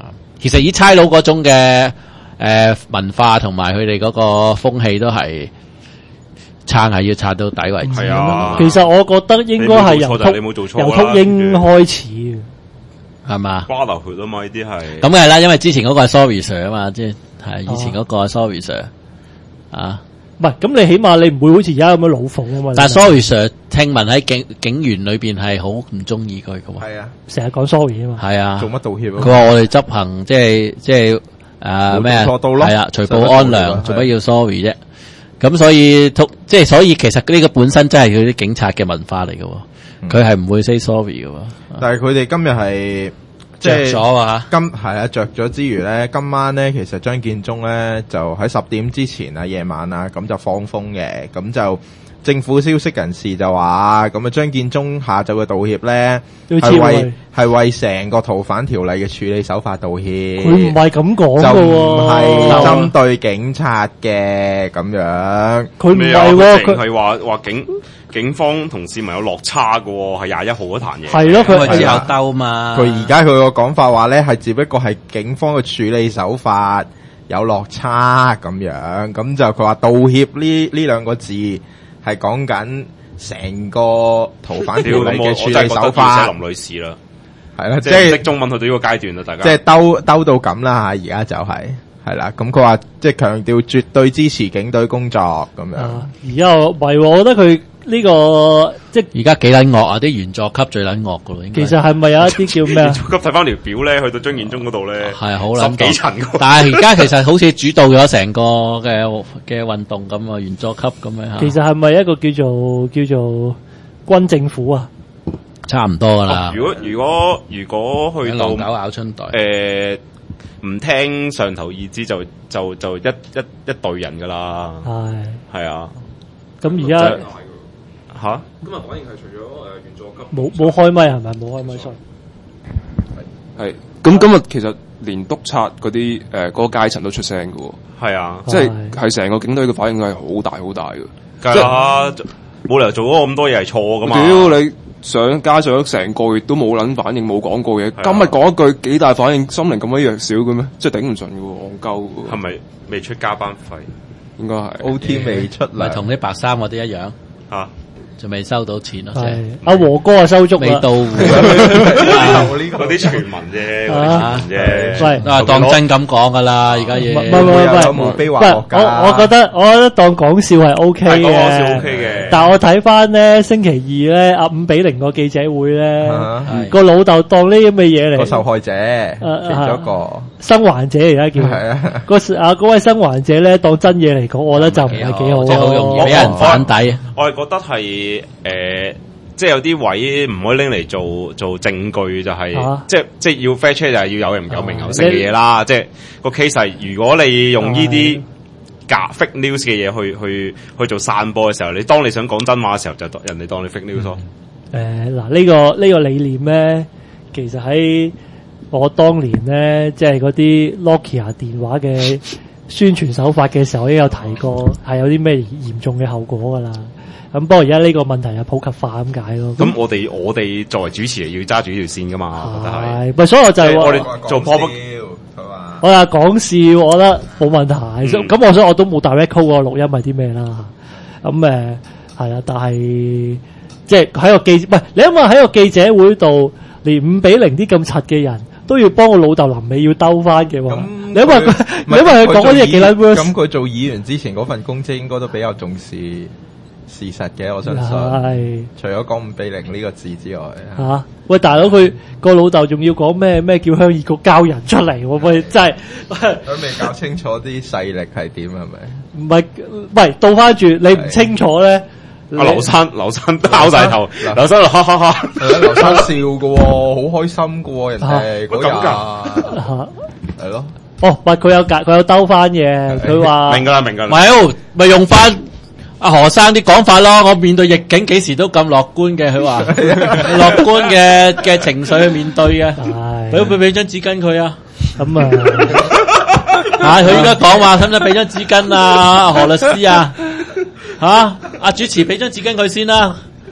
其實以差佬嗰種嘅誒、呃、文化同埋佢哋嗰個風氣都係撐係要撐到底為止。 係啊， 其實我覺得應該係由你冇做錯， 由禿鷹開始嘅， 係嘛？ 瓜流血啊嘛，呢啲係咁係啦，因為之前嗰個係 Sorry Sir 啊嘛，即係係以前嗰個係 Sorry Sir 啊。 唔係，咁你起碼你唔會好似而家咁樣老奉啊嘛。 但係 Sorry Sir 聽聞喺警警員裏邊係好唔中意佢嘅喎。 係啊， 成日講 sorry 啊嘛。 係啊， 做乜道歉啊？ 佢話我哋執行即係即係誒咩啊？係啊，除暴安良，做乜要 sorry 啫？咁所以即係所以其實呢個本身真係佢啲警察嘅文化嚟嘅喎，佢係唔會 say sorry 嘅喎。 但係佢哋今日係。 即係咗啊！ 今係啊，着咗之餘咧，今晚咧其實張建宗咧就喺十點之前啊，夜晚啊，咁就放風嘅，咁就政府消息人士就話，咁啊張建宗下晝嘅道歉咧係為係為成個逃犯條例嘅處理手法道歉。 佢唔係咁講嘅喎， 就唔係針對警察嘅咁樣。 佢唔係喎， 佢係話話警。警方同市民有落差嘅喎，係廿一號嗰壇嘢。 係咯，佢係之後兜嘛。 佢而家佢個講法話咧，係只不過係警方嘅處理手法有落差咁樣。咁就佢話道歉呢呢兩個字係講緊成個逃犯條例嘅處理手法。 林女士啦， 係啦， 即係識中文去到呢個階段啦，大家。 即係兜兜到咁啦嚇，而家就係、是。係啦，咁佢話即係強調絕對支持警隊工作咁樣。 而家唔係，我覺得佢呢、這個即係而家幾撚惡啊！啲原作級最撚惡噶咯，應該。 其實係咪有一啲叫咩啊？ 原作級睇翻條表咧，去到張建宗嗰度咧， 係好撚十幾層。 但係而家其實好似主導咗成個嘅嘅運動咁啊，原作級咁樣。 其實係咪一個叫做叫做軍政府啊？ 差唔多噶啦、 哦。如果如果如果去到狼狗咬春袋， 誒、呃。唔聽上頭意志就就就一一一隊人噶啦，係係啊。 咁而家吓今日反應係除咗誒原作級冇冇開咪係咪冇開咪衰？ 係咁今日其實連督察嗰啲誒嗰個階層都出聲噶喎， 係啊， 即係係成個警隊嘅反應係好大好大嘅， 梗係啦，冇理由做咗咁多嘢係錯噶嘛。 屌你！上加上成個月都冇撚反應，冇講過嘢。今日講一句幾大反應，心靈咁樣弱小嘅咩？即係頂唔順嘅喎，戇鳩嘅。 係咪未出加班費？ 應該係 O T 未出嚟， 咪同啲白衫嗰啲一樣嚇， 就未收到錢咯。係阿和哥啊，收足未到戶。 嗰啲傳聞啫，嗰啲傳聞啫。 喂， 啊當真咁講噶啦，而家嘢。 唔係唔係唔係，我我覺得我覺得當講笑係 O K 嘅， 講笑 O K 嘅。 但係我睇翻咧星期二咧阿伍比玲個記者會咧，個老豆當呢咁嘅嘢嚟。 個受害者，其中一個生還者而家叫。係啊，個啊嗰位生還者咧當真嘢嚟講，我覺得就唔係幾好， 即係好容易俾人反底。 我係覺得係。誒、呃，即係有啲位唔可以拎嚟做做證據，就係、是啊、即係即係要 fair check 就係要有人有名有姓嘅嘢啦。即係個 case 係，如果你用呢啲假 fake news 嘅嘢去去去做散播嘅時候，你當你想講真話嘅時候，就人哋當你 fake news 咯。 誒、嗯，嗱、呃，呢、這個呢、這個理念咧，其實喺我當年咧，即係嗰啲 Nokia 電話嘅宣傳手法嘅時候，已經有提過，係有啲咩嚴重嘅後果噶啦。咁不過而家呢個問題係普及化咁解咯。 咁我哋我哋作為主持人要揸住呢條線噶嘛，覺得係。 咪所以我就係我哋做破不。 我話講笑，我覺得冇問題。咁、嗯、我想我都冇 direct call 個錄音係啲咩啦。咁誒係啦，但係即係喺個記，唔係你諗下喺個記者會度，連五比零啲咁柒嘅人都要幫個老豆臨尾要兜翻嘅喎。你因為佢，你因為佢講嗰啲嘢幾撚 worse。咁佢做議員之前嗰份公職應該都比較重視事實嘅，我相信。係。除咗講五比零呢個字之外， 嚇、啊！喂，大佬佢個老豆仲要講咩咩叫鄉議局交人出嚟喎？喂，真係都未搞清楚啲勢力係點係咪？ 唔係，喂，倒翻轉你唔清楚咧。 阿劉生，劉生拋晒頭，劉生哈哈哈， 劉生笑嘅喎，好開心嘅喎，人哋嗰日係咯。 哦，喂，佢有佢有兜翻嘅，佢話明㗎啦，明㗎啦。 咪咪用翻阿何生啲講法咯。我面對逆境幾時都咁樂觀嘅，佢話樂觀嘅嘅情緒去面對嘅。俾俾俾張紙巾佢啊！ 咁啊， 啊，佢應該講話，使唔使俾張紙巾啊？何律師啊？吓，阿主持俾張紙巾佢先啦。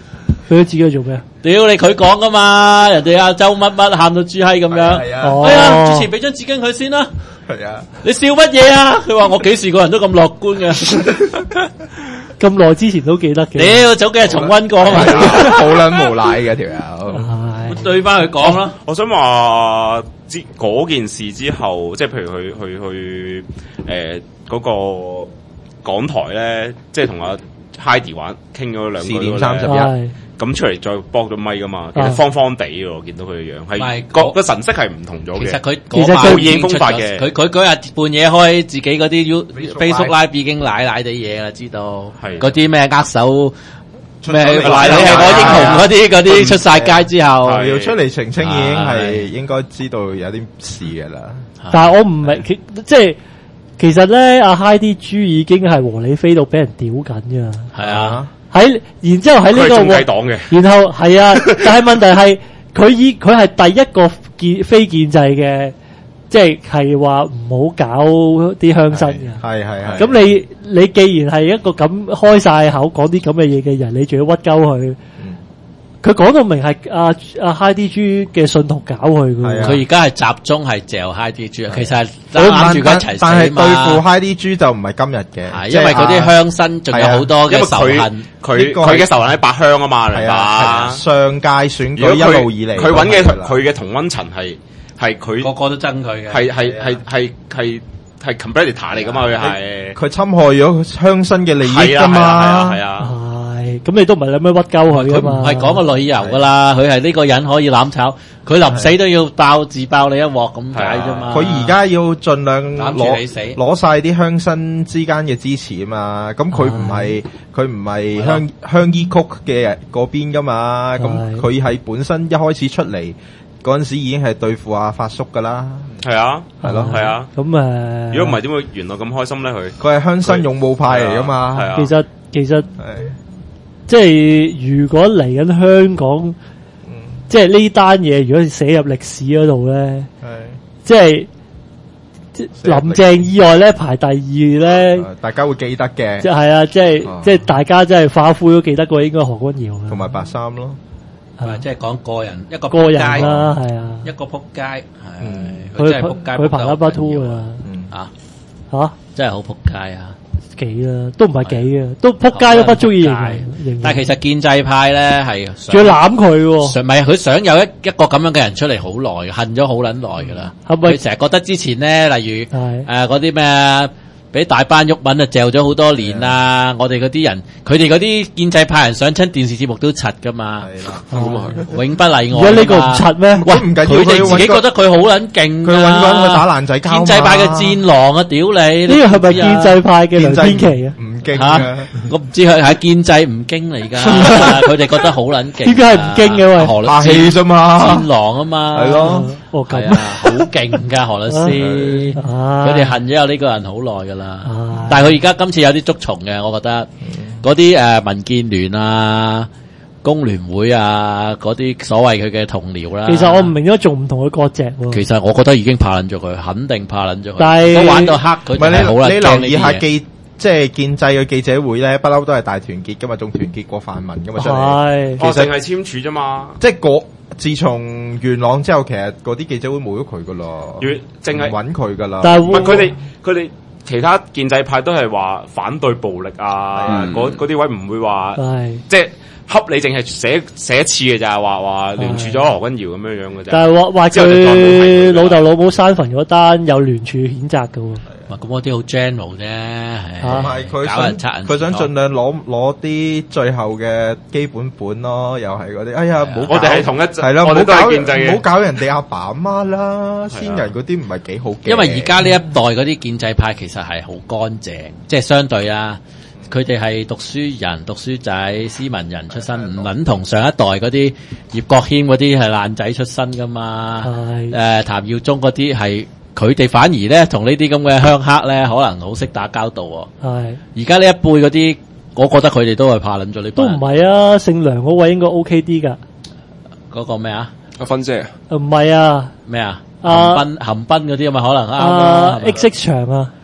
佢都知佢做咩？ 屌你佢講噶嘛，人哋阿周乜乜喊到豬閪咁樣。 係啊， 哎呀，主持俾張紙巾佢先啦。 係啊， 你笑乜嘢啊？佢話我幾時個人都咁樂觀嘅。 咁耐之前都記得嘅。 屌，早幾日重溫過啊嘛。 好撚無賴嘅條友。 對翻佢講啦。 我想話之嗰件事之後，即係譬如去去去誒嗰個港台咧，即係同阿 Heidi 玩傾咗兩句四點三十一， 咁出嚟再幫咗咪噶嘛，其實方方地喎，見到佢嘅樣係個個神色係唔同咗嘅。 其實佢其實佢已經風發嘅， 佢佢嗰日半夜開自己嗰啲 U Facebook Live 已經奶奶地嘢啦，知道嗰啲咩握手。咩？你係我英雄嗰啲嗰啲出晒街之後， 要出嚟澄清已經係應該知道有啲事㗎啦。 但係我唔明，即係其實咧，阿 Heidi 豬已經係和理非到俾人屌緊㗎。 係啊， 喺然之後喺呢個中計黨嘅， 然後係啊，但係問題係佢以佢係第一個建非建制嘅。即係係話唔好搞啲鄉紳嘅， 係係係。 咁你你既然係一個咁開晒口講啲咁嘅嘢嘅人，你仲要屈鳩佢？佢講到明係阿阿 Heidi 豬嘅信徒搞佢嘅， 佢而家係集中係嚼 Heidi 豬，其實係攬住佢一齊死嘛。 但係對付 Heidi 豬就唔係今日嘅， 係因為嗰啲鄉紳仲有好多嘅仇恨， 佢佢嘅仇恨喺八鄉啊嘛，係嘛？ 上屆選舉一路以嚟， 佢揾嘅佢嘅同溫層係。係佢個個都憎佢嘅， 係係係係係係 competitor 嚟噶嘛？佢係佢侵害咗鄉紳嘅利益噶嘛？ 係啊係啊， 係咁你都唔係諗咩屈鳩佢啊嘛？ 佢唔係講個旅遊噶啦，佢係呢個人可以攬炒，佢臨死都要爆自爆你一鑊咁解啫嘛。 佢而家要盡量攞攞晒啲鄉紳之間嘅支持啊嘛。咁佢唔係佢唔係鄉鄉衣曲嘅嗰邊噶嘛？咁佢係本身一開始出嚟。嗰陣時已經係對付阿發叔噶啦， 係啊， 係咯， 係啊。 咁誒， 如果唔係點會原來咁開心咧？佢佢係鄉紳勇武派嚟噶嘛？ 係啊。 其實其實即係如果嚟緊香港，即係呢單嘢，如果寫入歷史嗰度咧，即係林鄭以外咧排第二咧， 大家會記得嘅。 即係啊，即係即係大家真係花灰都記得過，應該何君堯同埋白衫咯。 係即係講個人一個個人啦，係啊， 一個撲街，係佢真係撲街，佢爬得不秃啊， 啊嚇， 真係好撲街啊， 幾啊，都唔係幾啊，都撲街都不足以形容。 但係其實建制派咧係仲要攬佢喎， 唔係佢想有一一個咁樣嘅人出嚟好耐，恨咗好撚耐㗎啦。佢成日覺得之前咧，例如誒嗰啲咩。俾大班鬱文啊，嚼咗好多年啦！我哋嗰啲人，佢哋嗰啲建制派人上親電視節目都柒噶嘛，咁啊，永不例外。 而家呢個唔柒咩？ 喂，唔緊要， 佢哋自己覺得佢好撚勁， 佢揾個人去打爛仔交。 建制派嘅戰狼啊，屌你！ 呢個係咪建制派嘅梁天琦啊？ 唔勁啊！ 我唔知佢係建制唔經嚟㗎，佢哋覺得好撚勁。 點解係唔經嘅喂？ 何律師氣啫嘛， 戰狼啊嘛， 係咯， 哦咁啊，好勁㗎何律師，佢哋恨咗有呢個人好耐㗎啦，但係佢而家今次有啲捉蟲嘅，我覺得嗰啲誒民建聯啊、工聯會啊嗰啲所謂佢嘅同僚啦。 其實我唔明咗，仲唔同佢割席喎？ 其實我覺得已經怕撚咗佢，肯定怕撚咗佢。 但係都玩到黑，佢真係好撚驚呢啲嘢。 你留意下記，即係建制嘅記者會咧，不嬲都係大團結噶嘛，仲團結過泛民噶嘛出嚟。 係， 其實係簽署啫嘛。 即係嗰自從元朗之後，其實嗰啲記者會冇咗佢噶咯， 要淨係揾佢噶啦。 但係唔係佢哋佢哋。其他建制派都係話反對暴力啊，嗰嗰啲位唔會話，即係恰你淨係寫寫一次嘅咋，話話聯署咗何君堯咁樣樣嘅啫。 但係話話佢老豆老母山墳嗰單有聯署譴責嘅喎。 咁嗰啲好 general 啫， 同埋佢想佢想盡量攞攞啲最後嘅基本本咯，又係嗰啲。哎呀，唔好我哋係同一陣， 係咯， 我哋都係建制嘅， 唔好搞人哋阿爸阿媽啦，先人嗰啲唔係幾好嘅。 因為而家呢一代嗰啲建制派其實係好乾淨，即係相對啊，佢哋係讀書人、讀書仔、斯文人出身，唔撚同上一代嗰啲葉國謙嗰啲係爛仔出身噶嘛。誒，譚耀宗嗰啲係。佢哋反而咧，同呢啲咁嘅鄉黑咧，可能好識打交道喎。係，而家呢一輩嗰啲，我覺得佢哋都係怕撚咗呢班。都唔係啊，姓梁嗰位應該 OK 啲㗎。嗰個咩啊？阿芬姐。唔係啊。咩啊？含賓含賓嗰啲啊嘛，可能啱啊。X 場啊。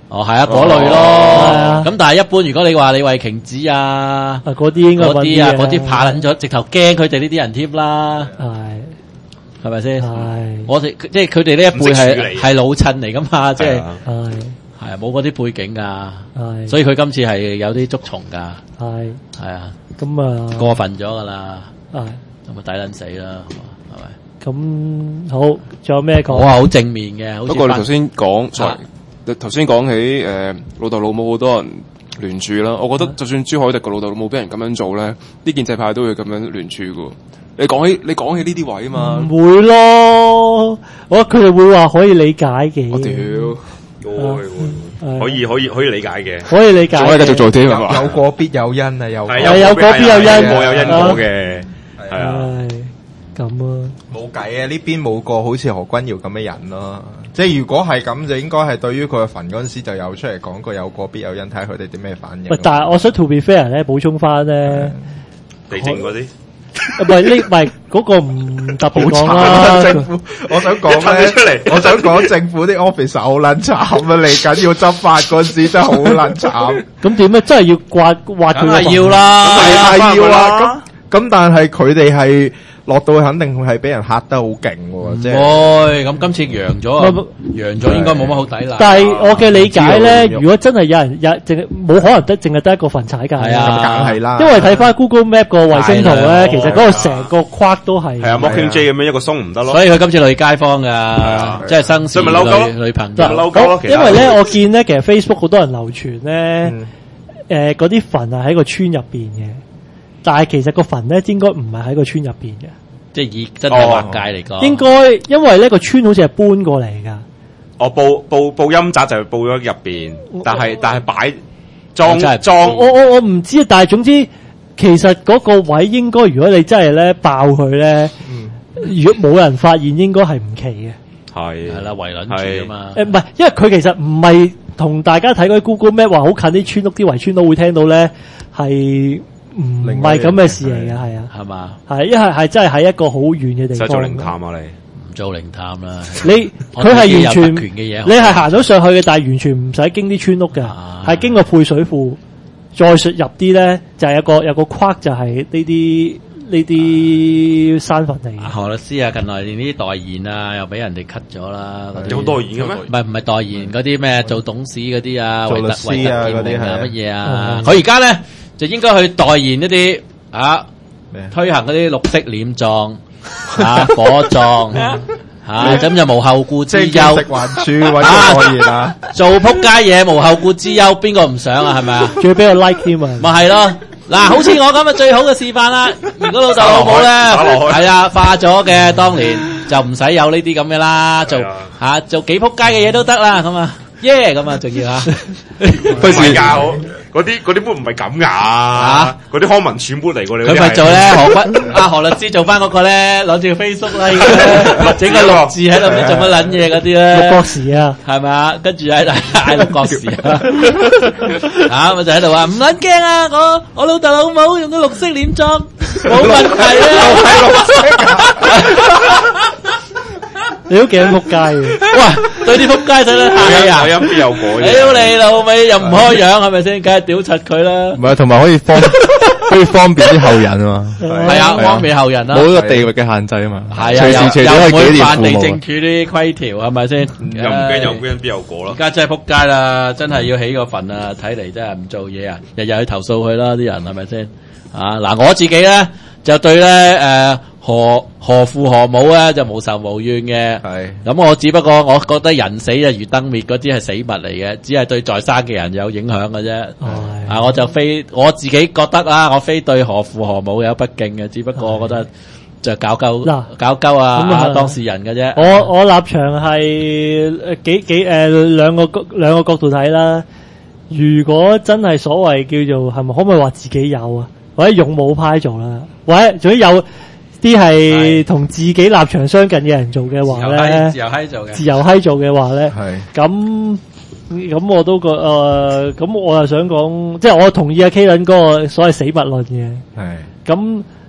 哦，係啊，嗰類咯。咁但係一般，如果你話李慧瓊子啊， 嗰啲應該嗰啲啊，嗰啲怕撚咗，直頭驚佢哋呢啲人添啦。 係， 係咪先？ 係。 我哋即係佢哋呢一輩係係老襯嚟噶嘛，即係係係啊，冇嗰啲背景噶。 係。 所以佢今次係有啲捉蟲噶。 係。 係啊。 咁啊。 過分咗噶啦。 係。 咁啊抵撚死啦，係咪？ 咁好，仲有咩講？ 我係好正面嘅。 不過你頭先講，sorry，你頭先講起誒老豆老母好多人聯署啦，我覺得就算朱凱廸個老豆老母俾人咁樣做咧，啲建制派都會咁樣聯署噶。你講起你講起呢啲位啊嘛， 唔會咯，我覺得佢哋會話可以理解嘅。 我屌， 可以可以可以理解嘅， 可以理解， 仲可以繼續做添係嘛？ 有果必有因啊，有係有果必有因， 冇有因果嘅，係啊。 咁啊， 冇計啊！呢邊冇個好似何君堯咁嘅人咯，即係如果係咁，就應該係對於佢嘅墳嗰陣時就有出嚟講過有個必有因，睇下佢哋點咩反應。 喂，但係我想 to be fair 咧，補充翻咧， 地政嗰啲， 唔係呢，唔係嗰個唔特別講啦。 政府，我想講咧，出嚟，我想講政府啲 office 好撚慘啊！嚟緊要執法嗰陣時真係好撚慘。 咁點咧？真係要刮挖佢？ 梗係要啦， 係係要啦。咁咁但係佢哋係。落到去肯定係俾人嚇得好勁喎，即係。 會咁今次揚咗，揚咗應該冇乜好抵賴。 但係我嘅理解咧，如果真係有人有淨冇可能得淨係得一個墳踩㗎。 係啊， 梗係啦。 因為睇翻 Google Map 個衛星圖咧，其實嗰個成個框都係。 係啊 ，Mocking J 咁樣一個松唔得咯。 所以佢今次累街坊㗎，即係生事女女朋友。 嬲鳩咯， 因為咧，我見咧，其實 Facebook 好多人流傳咧，誒嗰啲墳係喺個村入邊嘅。但係其實個墳咧應該唔係喺個村入邊嘅， 即係以真係劃界嚟講。 應該因為呢個村好似係搬過嚟㗎。 哦，報報報陰宅就報咗入邊，但係但係擺裝裝。 我我我唔知，但係總之其實嗰個位應該，如果你真係咧爆佢咧，嗯、如果冇人發現，應該係唔奇嘅。 係係啦，圍撚住啊嘛。 誒唔係，因為佢其實唔係同大家睇嗰啲 Google Map 話好近啲村屋，啲圍村都會聽到咧係。唔係咁嘅事嚟嘅，係啊， 係嘛， 係一係係真係喺一個好遠嘅地方。 做靈探啊你， 唔做靈探啦。 你佢係完全， 你係行咗上去嘅，但係完全唔使經啲村屋嘅，係、啊、經過配水庫，再入啲咧就係、是、有個有個框，就係呢啲呢啲山墳嚟。 何律師啊，近來連呢啲代言啊，又俾人哋 cut 咗啦。 有代言嘅咩？ 唔係唔係代言嗰啲咩做董事嗰啲啊， 做律師啊嗰啲係乜嘢啊？佢而家咧。就應該去代言一啲啊，推行嗰啲綠色殮葬啊、火葬啊，咁就無後顧之憂。 食環署揾個代言啊， 做仆街嘢無後顧之憂，邊個唔想啊？係咪啊？ 仲要俾個 like 添啊！ 咪係咯，嗱，好似我咁啊，最好嘅示範啦。如果老豆老母咧，係啊，化咗嘅當年就唔使有呢啲咁嘅啦，做吓做幾仆街嘅嘢都得啦，咁啊。耶咁啊，仲要啊， 費事教嗰啲嗰啲杯唔係咁噶，嗰啲康文署杯嚟過你。 佢咪做咧何君阿何律師做翻嗰個咧，攞住 Facebook 啦，整個六字喺度，唔知做乜撚嘢嗰啲咧。 六角時啊， 係咪啊？跟住喺度嗌六角時啊，啊咪就喺度話唔撚驚啊！我我老豆老母用咗綠色殮葬，冇問題啊。 你都幾撲街嘅， 喂！對啲撲街仔咧，係啊， 有邊有果？ 屌你老味，又唔開樣，係咪先？梗係屌柒佢啦！ 唔係，同埋可以方可以方便啲後人啊嘛。 係啊，方便後人啦。 冇呢個地域嘅限制啊嘛。 係啊，又又唔會犯地政處啲規條，係咪先？ 又唔驚有邊邊有果咯？ 而家真係撲街啦！真係要起個墳啊！睇嚟真係唔做嘢啊！日日去投訴佢啦，啲人係咪先？啊嗱，我自己咧就對咧誒。何何父何母咧就無仇無怨嘅，係咁我只不過我覺得人死就如燈滅，嗰啲係死物嚟嘅，只係對在生嘅人有影響嘅啫。啊，我就非我自己覺得啦，我非對何父何母有不敬嘅，只不過我覺得就搞鳩嗱搞鳩啊，啊當事人嘅啫。 我我立場係幾幾誒兩個角兩個角度睇啦。如果真係所謂叫做係咪可唔可以話自己有啊，或者勇武派做啦，或者總之有。啲係同自己立場相近嘅人做嘅話咧， 自由閪做嘅， 自由閪做嘅話咧，咁咁我都覺誒，咁、呃、我又想講，即係我同意阿 K 倫嗰個所謂死物論嘅，係咁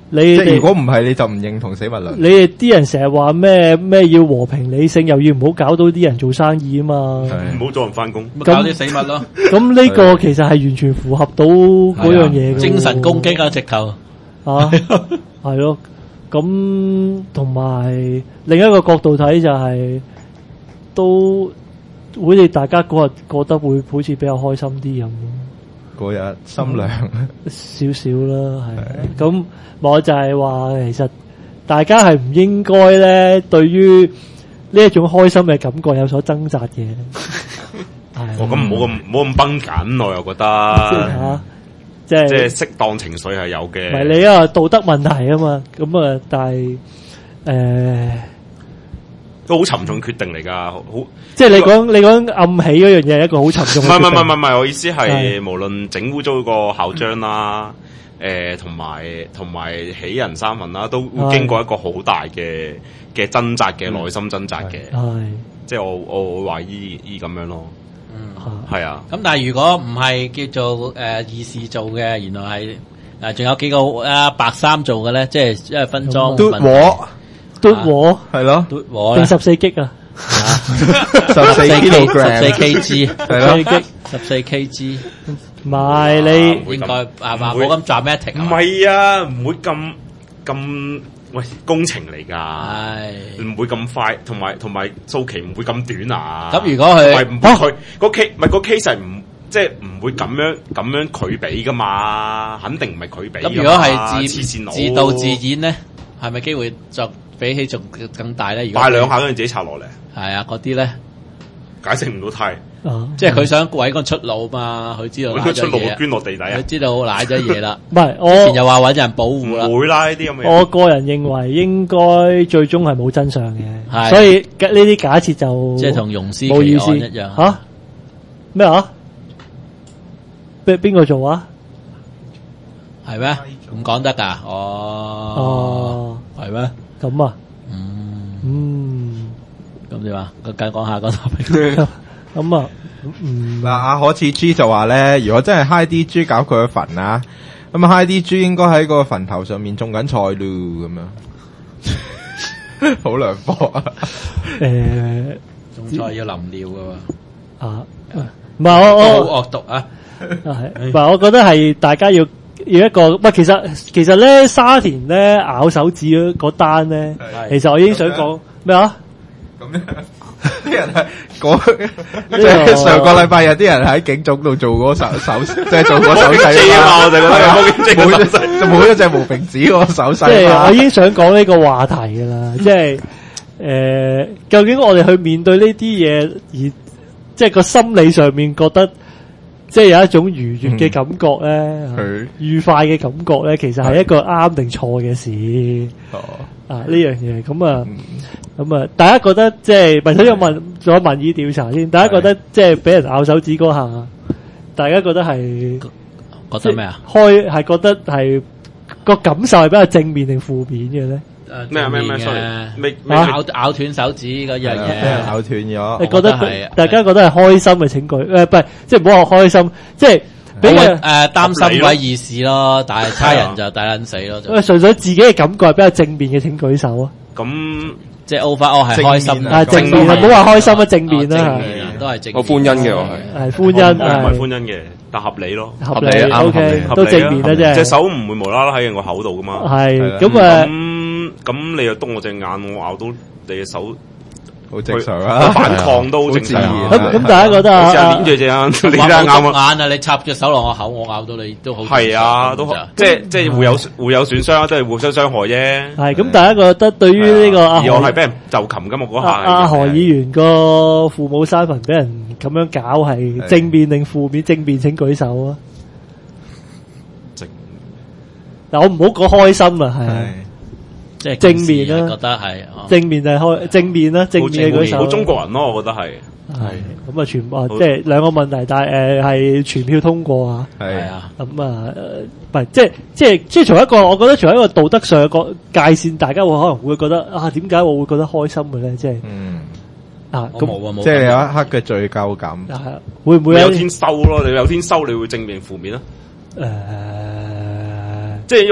你即係如果唔係你就唔認同死物論。 你哋啲人成日話咩咩要和平理性，又要唔好搞到啲人做生意啊嘛， 唔好阻人翻工， 搞啲死物咯。 咁呢個其實係完全符合到嗰樣嘢嘅， 精神攻擊啊，直頭啊，係咯。咁同埋另一個角度睇就係、是、都好似大家嗰日覺得會好似比較開心啲咁。 嗰日心涼少少啦，係咁我就係話，其實大家係唔應該咧，對於呢一種開心嘅感覺有所掙扎嘅。 係哦，咁唔好咁唔好咁繃緊，我又覺得嚇，即係即係適當情緒係有嘅。 唔係你啊，道德問題啊嘛，咁啊，但係誒都好沉重決定嚟㗎，好即係你講你講暗起嗰樣嘢係一個好沉重嘅決定。 唔係唔係唔係唔係，我意思係無論整污糟個校章啦，誒同埋同埋起人三分啦，都會經過一個好大嘅嘅掙扎嘅內心掙扎嘅。係，即係我我會話依依咁樣咯。嗯，係啊。 咁但係如果唔係叫做誒義士做嘅，原來係誒仲有幾個啊白衫做嘅咧，即係因為分裝嘟和。 嘟和係咯， 嘟和定十四擊啊， 十四 kilogram， 十四 kg 係咯， 十四 kg， 唔係你應該啊嘛，冇咁 dramatic， 唔係啊，唔會咁咁喂工程嚟㗎，係唔會咁快，同埋同埋數期唔會咁短啊。 咁如果佢唔係唔會佢個 case 唔係個 case 係唔即係唔會咁樣咁樣佢俾㗎嘛，肯定唔係佢俾。 咁如果係自自自導自演咧，係咪機會就比起仲更大咧？如果拜兩下跟住自己拆落嚟， 係啊，嗰啲咧解釋唔到太， 啊、 即係佢想搵個出路嘛，佢知道搵個出路捐落地底啊， 佢知道瀨咗嘢啦。 唔係我之前又話搵人保護啦， 唔會啦呢啲咁嘅。 我個人認為應該最終係冇真相嘅， 係所以呢啲假設就即係同溶屍冇意思奇案一樣吓咩啊？邊邊個做啊？ 係咩？唔講得噶？哦，係咩？ 咁啊， 嗯嗯， 咁點啊？咁講下嗰 topic 咁啊，嗯， 嗱，阿可似 G 就話咧，如果真係 High D G 搞佢嘅墳啊，咁啊 High D G 應該喺個墳頭上面種緊菜咯，咁樣，好涼薄啊！ 誒， 種菜要淋料噶喎， 啊，唔係我我好惡毒啊！ 係，唔係我覺得係大家要。要一個，唔係其實其實咧沙田咧咬手指嗰單咧，其實我已經想講咩啊？ 咁樣啲人係嗰即係上個禮拜有啲人喺警總度做嗰手手，即係做嗰手勢啊嘛， 我就覺得冇冇隻就冇一隻無名指嗰個手勢。 即係我已經想講呢個話題噶啦，即係誒，究竟我哋去面對呢啲嘢，而即係個心理上面覺得。即係有一種愉悅嘅感覺咧，嗯、愉快嘅感覺咧，其實係一個啱定錯嘅事。哦，啊呢樣嘢咁啊，咁啊，大家覺得即係咪想有問做民意調查先？大家覺得即係俾人咬手指嗰下，大家覺得係覺得咩啊？ 開係覺得係個感受係比較正面定負面嘅咧？ 咩啊咩咩 sorry 咩咬咬斷手指嗰樣嘢， 咬斷咗。 你覺得大家覺得係開心嘅請舉誒，唔係即係唔好話開心，即係俾人誒擔心鬼義士咯，但係差人就大撚死咯。 誒，純粹自己嘅感覺係比較正面嘅請舉手啊。 咁即係 overall 係開心啊，正面啊，唔好話開心啊，正面啦， 都係正。 我歡欣嘅我係係歡欣， 唔係歡欣嘅，但合理咯， 合理啊 ，OK，都正面啦，即係隻手唔會無啦啦喺個口度噶嘛。 係咁啊。 咁你又篤我隻眼，我咬到你嘅手， 好正常啊！ 反抗都好正常。 咁咁大家覺得啊？ 成日捏住隻眼，你隻眼啱啊！眼啊！你插隻手落我口，我咬到你都好。 係啊，都即係即係會有會有損傷，即係互相傷害啫。 係咁，大家覺得對於呢個阿而我係俾人就擒㗎嘛嗰下。 阿何議員個父母三墳俾人咁樣搞係正面定負面？正面請舉手啊！ 正。 嗱，我唔好講開心啊，係。 即係正面啦， 覺得係正面係開正面啦，正面嘅舉手。 好中國人咯，我覺得係。 係咁啊，全部即係兩個問題，但係誒係全票通過啊。 係啊， 咁啊，唔係即係即係即係從一個，我覺得從一個道德上嘅個界線，大家會可能會覺得啊，點解我會覺得開心嘅咧？即係嗯啊， 咁冇啊冇， 即係有一刻嘅罪疚感。 係會唔會有天收咯？你有天收，你會正面負面啊？ 誒， 即係要。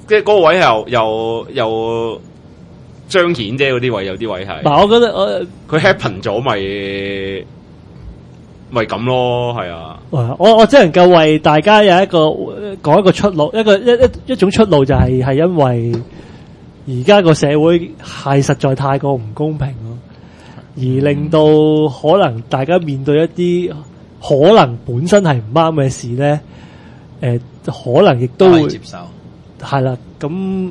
即係嗰個位又又又彰顯啫，嗰啲位有啲位係。 嗱，我覺得我佢 happen 咗咪咪咁咯，係啊。 我我只能夠為大家有一個講一個出路，一個一一一種出路就係係因為而家個社會係實在太過唔公平咯，而令到可能大家面對一啲可能本身係唔啱嘅事咧，誒、呃、可能亦都會接受。 係啦，咁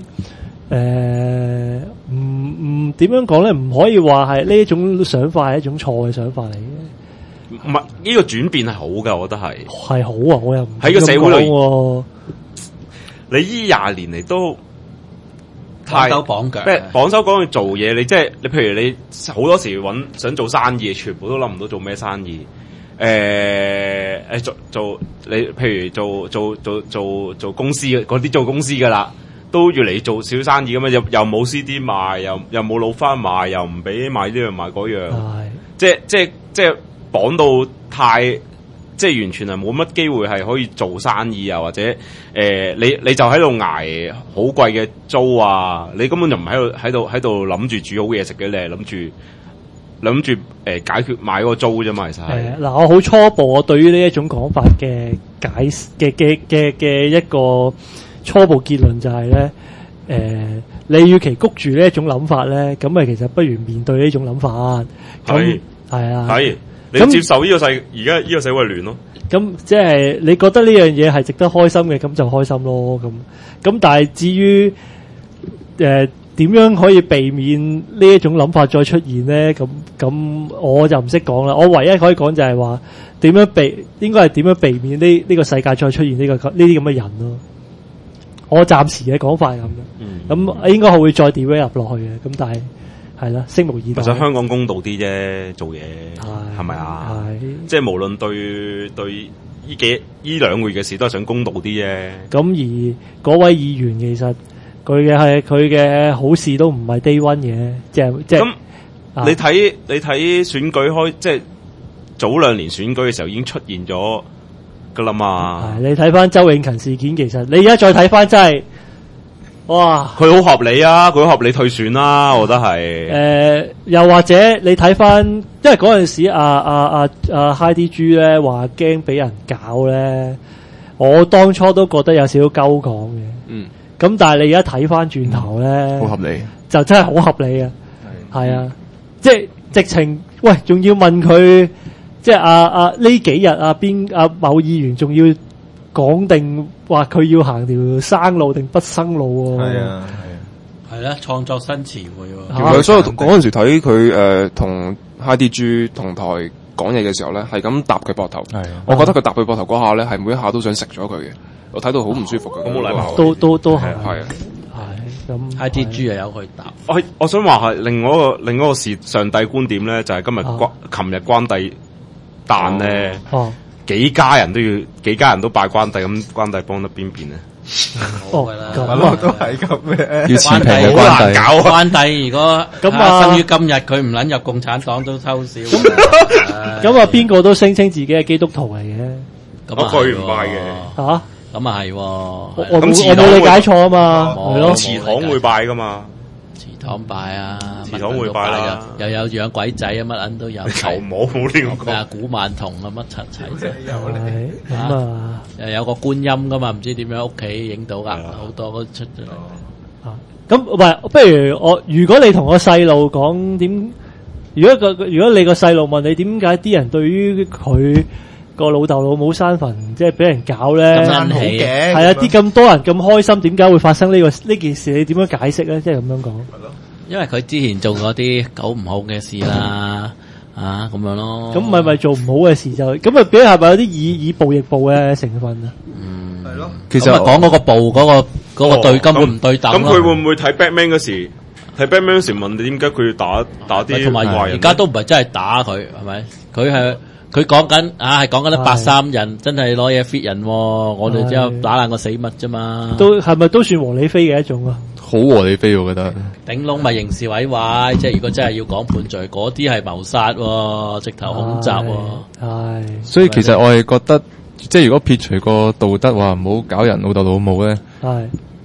誒唔唔點樣講咧？唔可以話係呢一種想法係一種錯嘅想法嚟嘅。 唔係呢個轉變係好㗎，我覺得係係好啊！我又唔喺個社會裏， 喎。 你呢廿年嚟都太綁手綁腳， 即係綁手綁腳做嘢。你即係你，譬如你好多時揾想做生意，全部都諗唔到做咩生意。誒、欸、誒做做你，譬如做做做做做公司嗰啲做公司㗎啦，都要嚟做小生意咁樣，又又冇 C D 賣，又又冇老翻賣，又唔俾賣呢樣賣嗰樣，即係即係即係綁到太，即係完全係冇乜機會係可以做生意啊，或者誒、呃、你你就喺度捱好貴嘅租啊，你根本就唔喺度喺度喺度諗住煮好嘢食嘅，你係諗住。諗住誒解決買嗰個租啫嘛，其實係。 嗱，我好初步，我對於呢一種講法嘅解嘅嘅嘅嘅一個初步結論就係、是、咧，誒、呃，你與其谷住呢一種諗法咧，咁咪其實不如面對呢種諗法。 係係啊。 係，你接受呢個世，而家呢個社會亂咯。咁即係你覺得呢樣嘢係值得開心嘅，咁就開心咯。咁咁，但係至於誒。呃點樣可以避免呢一種諗法再出現呢？咁咁我就唔識講啦。我唯一可以講就係話點樣避，應該係點樣避免呢呢、呢個世界再出現呢、呢個呢啲咁嘅人咯。我暫時嘅講法係咁嘅，咁、嗯、應該係會再 develop 落去嘅。咁但係係啦，拭目以待。 其實香港公道啲啫，做嘢係咪啊？即係無論對對呢幾呢兩個月嘅事，都係想公道啲啫。 咁而嗰位議員其實。佢嘅係佢嘅好事都唔係 day one 嘅，即係即係。咁你睇你睇選舉開，即係早兩年選舉嘅時候已經出現咗噶啦嘛。 你睇翻周永勤事件，其實你而家再睇翻真係，哇！ 佢好合理啊，佢好合理退選啦、啊，我覺得係。誒、 呃，又或者你睇翻，因為嗰陣時阿阿阿阿 Hi D G 咧話驚俾人搞咧，我當初都覺得有少少鳩講嘅。嗯。咁但係你而家睇翻轉頭咧，好、 嗯、合理， 就真係好合理啊！係啊，即係直情喂，仲要問佢，即係阿阿呢幾日阿邊阿某議員仲要講定話佢要行條生路定不生路喎？係啊，係啊， 係啦，創作新詞彙喎。 啊、所以嗰陣時睇佢誒同 Hi D G 同台講嘢嘅時候咧，係咁搭佢膊頭。係啊，我覺得佢搭佢膊頭嗰下咧，係每一下都想食咗佢嘅。我睇到好唔舒服嘅， 好冇禮貌。 都都都係係係咁 ，I D G 又有去答。 我我想話係另外一個另外一個事上帝觀點咧，就係、是、今日關琴日關帝誕咧， 哦， 幾家人都要幾家人都拜關帝，咁關帝幫得邊邊咧？ 哦， 咁都係咁嘅， 要持平嘅關帝。搞關帝如果咁啊，生於今日佢唔撚入共產黨都偷笑。 咁啊，邊個都聲稱自己係基督徒嚟嘅。 咁佢唔拜嘅吓， 咁啊係， 我我冇理解錯啊嘛，係咯， 祠堂會拜噶嘛， 祠堂拜啊， 祠堂會拜啦， 又有養鬼仔啊，乜撚都有， 求冇冇呢個， 啊古曼童啊乜柒齊啫， 係咁啊， 又有個觀音噶嘛，唔知點樣屋企影到噶，好多都出咗嚟。 啊，咁唔係，不如我如果你同個細路講點，如果個如果你個細路問你點解啲人對於佢個老豆老母生墳即係俾人搞咧， 咁好嘅， 係啊！啲咁多人咁開心，點解會發生呢、這個呢件事？你點樣解釋咧？即係咁樣講。 因為佢之前做嗰啲狗唔好嘅事啦，啊咁樣咯。 咁咪咪做唔好嘅事就咁咪，俾係咪有啲以以暴易暴嘅成分啊？ 嗯， 係咯。 其實講嗰個暴嗰、那個嗰、那個對根本唔對等。 咁佢會唔會睇 Batman 嗰時睇 Batman 嗰時問你點解佢要打打啲同埋而家都唔係真係打佢，係咪？佢係。佢講緊啊，係講緊啲八三人真係攞嘢 fit 人，我哋之後打爛個死物啫嘛。 都係咪都算和理非嘅一種啊？ 好和理非，我覺得。 頂籠咪刑事毀壞，即係如果真係要講判罪，嗰啲係謀殺，直頭恐襲。 係。 所以其實我係覺得，即係如果撇除個道德話唔好搞人老豆老母咧， 係。 咁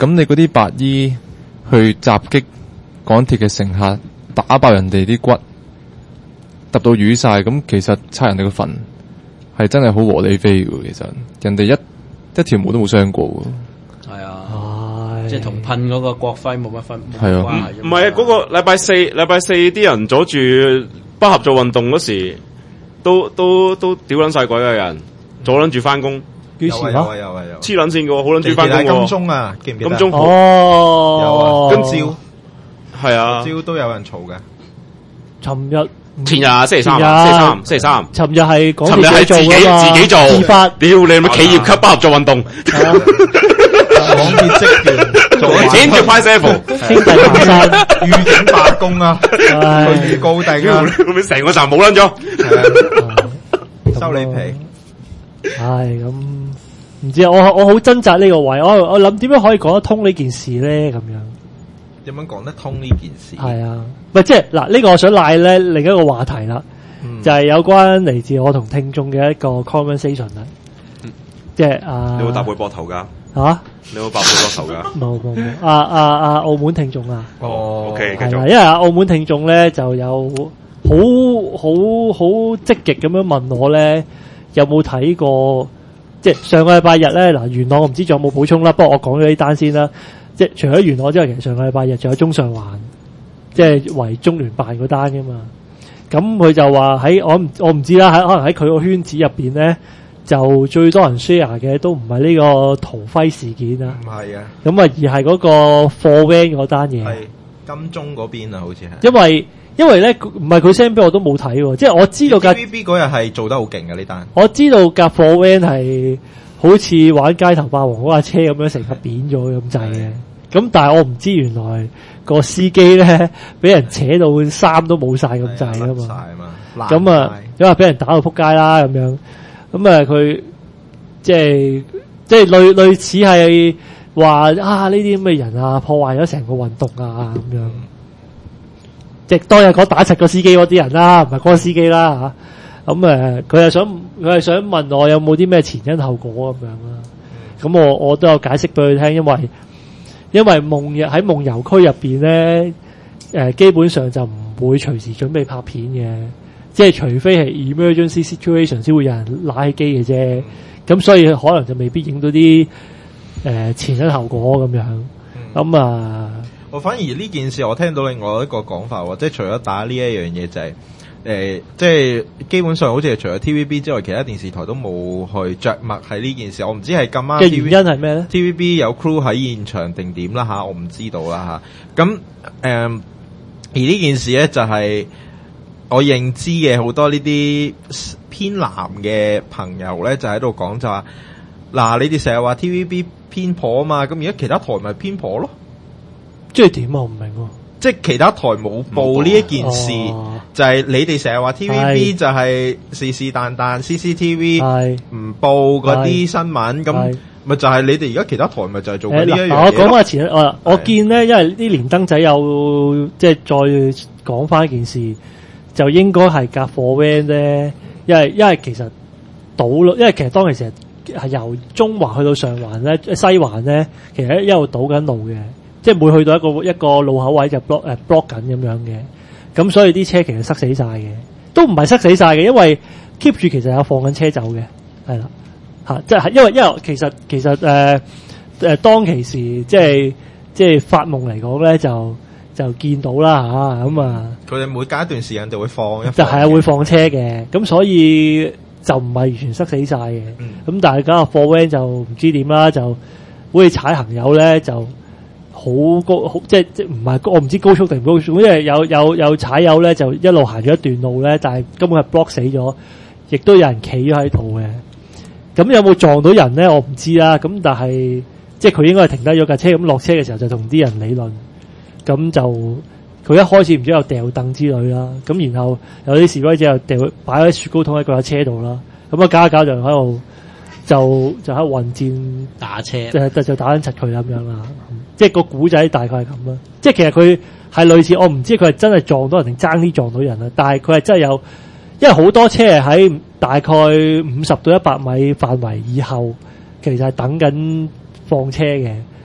咁你嗰啲白衣去襲擊港鐵嘅乘客，打爆人哋啲骨，揼到瘀晒，咁其實拆人哋個墳係真係好和理非嘅。其實人哋一一條毛都冇傷過嘅。 係啊，即係同噴嗰個國徽冇乜分， 係啊， 唔係嗰個禮拜四，禮拜四啲人阻住不合作運動嗰時，都都都屌撚晒鬼嘅人，阻撚住翻工。 幾時有啊有啊有， 黐撚線嘅，好撚住翻工。 金鐘啊，記唔記得？ 金鐘哦， 有啊，跟朝係啊， 朝都有人嘈嘅。 尋日前日星期三啊，星期三，星期三。 尋日係講尋日係自己自己做， 自發。 屌你咪企業級不合作運動。 港鐵職員做錢叫派 seven， 兄弟爬山， 預警罷工啊，去預告定啊， 咁樣成個站冇撚咗， 收你皮。 唉，咁唔知啊，我我好掙扎呢個位，我我諗點樣可以講得通呢件事咧？咁樣點樣講得通呢件事？ 係啊，唔係即係嗱，呢個我想賴咧另一個話題啦， 嗯、就係有關嚟自我同聽眾嘅一個 conversation 啦，嗯、即係啊， 你有冇搭佢膊頭噶？ 吓， 你有冇搭佢膊頭噶？ 冇冇冇，啊啊啊！澳門聽眾啊， 哦 ，OK，繼續， 係啦，因為澳門聽眾咧就有好好好積極咁樣問我咧。有冇睇過？即係上個禮拜日咧，嗱元朗我唔知仲有冇補充啦。不過我講咗呢單先啦。即係除咗元朗之外，其實上個禮拜日仲有中上環，即係為中聯辦嗰單噶嘛。咁佢就話喺我唔我唔知啦，喺可能喺佢個圈子入邊咧，就最多人 share 嘅都唔係呢個陶輝事件啊。 唔係啊。 咁啊，而係嗰個貨 van 嗰單嘢。 係金鐘嗰邊啊，好似係。 因為因為咧唔係佢 send 俾我都冇睇喎，即係我知道架 T V B 嗰日係做得好勁嘅呢單。 我知道架貨 van 係好似玩街頭霸王嗰架車咁樣成個扁咗咁滯嘅，咁但係我唔知原來個司機咧俾人扯到衫都冇晒咁滯噶嘛，咁啊因為俾人打到撲街啦咁樣，咁啊佢即係即係類類似係話啊呢啲咁嘅人啊破壞咗成個運動啊咁樣。即係當日講打柒個司機嗰啲人啦，唔係嗰個司機啦嚇。咁誒，佢係想佢係想問我有冇啲咩前因後果咁樣啦。咁我我都有解釋俾佢聽，因為因為夢喺夢遊區入邊咧，誒基本上就唔會隨時準備拍片嘅，即係除非係 emergency situation 先會有人攞起機嘅啫。咁所以可能就未必影到啲誒前因後果咁樣。咁啊。 我反而呢件事，我聽到另外一個講法喎，即係除咗打呢一樣嘢，就係、是、誒、呃，即係基本上好似係除咗 T V B 之外，其他電視台都冇去着墨喺呢件事。我唔知係咁啱嘅原因係咩咧 ？T V B 有 crew 喺現場定點啦嚇，我唔知道啦嚇。咁誒、呃，而呢件事咧就係、是、我認知嘅好多呢啲偏藍嘅朋友咧，就喺度講就話，嗱，你哋成日話 T V B 偏頗啊嘛，咁而家其他台咪偏頗咯。 即係點啊？我唔明喎。 即係其他台冇報呢一件事，哦、就係你哋成日話 T V B 就係是是但但 C C T V 唔報嗰啲新聞，咁咪就係你哋而家其他台咪就係做緊呢一樣嘢。我講翻前，我我見咧，因為啲連登仔有即係再講翻一件事，就應該係架貨 van 咧，因為因為其實島咯，因為其實當其時係由中環去到上環咧，西環咧，其實一路堵緊路嘅。即係每去到一個一個路口位就 block 誒 block 緊咁樣嘅，咁所以啲車其實塞死晒嘅，都唔係塞死晒嘅，因為 keep 住其實有放緊車走嘅，係啦嚇，即係因為因為其實其實誒誒、呃呃、當其時即係即係發夢嚟講咧，就就見到啦嚇，咁啊佢哋每隔一段時間就會放一放就係啊會放車嘅，咁所以就唔係完全塞死晒嘅，咁、嗯、但係嗰個貨 van 就唔知點啦，就好似踩行友咧就。好高，好即係即係唔係我唔知高速定唔高速，因為有有有踩友咧就一路行咗一段路咧，但係根本係 block 死咗，亦都有人企咗喺度嘅。咁有冇撞到人咧？我唔知啦。咁但係即係佢應該係停低咗架車，咁落車嘅時候就同啲人理論。咁就佢一開始唔知有掉凳之類啦。咁然後有啲示威者又掉擺喺雪糕筒喺嗰架車度啦。咁啊搞一搞就喺度就就喺度混戰打車， 就就打緊柒佢咁樣啦。即係個古仔大概係咁啦，即係其實佢係類似，我唔知佢係真係撞到人定爭啲撞到人啦，但係佢係真係有，因為好多車係喺大概五十到一百米範圍以後，其實係等緊放車嘅，咁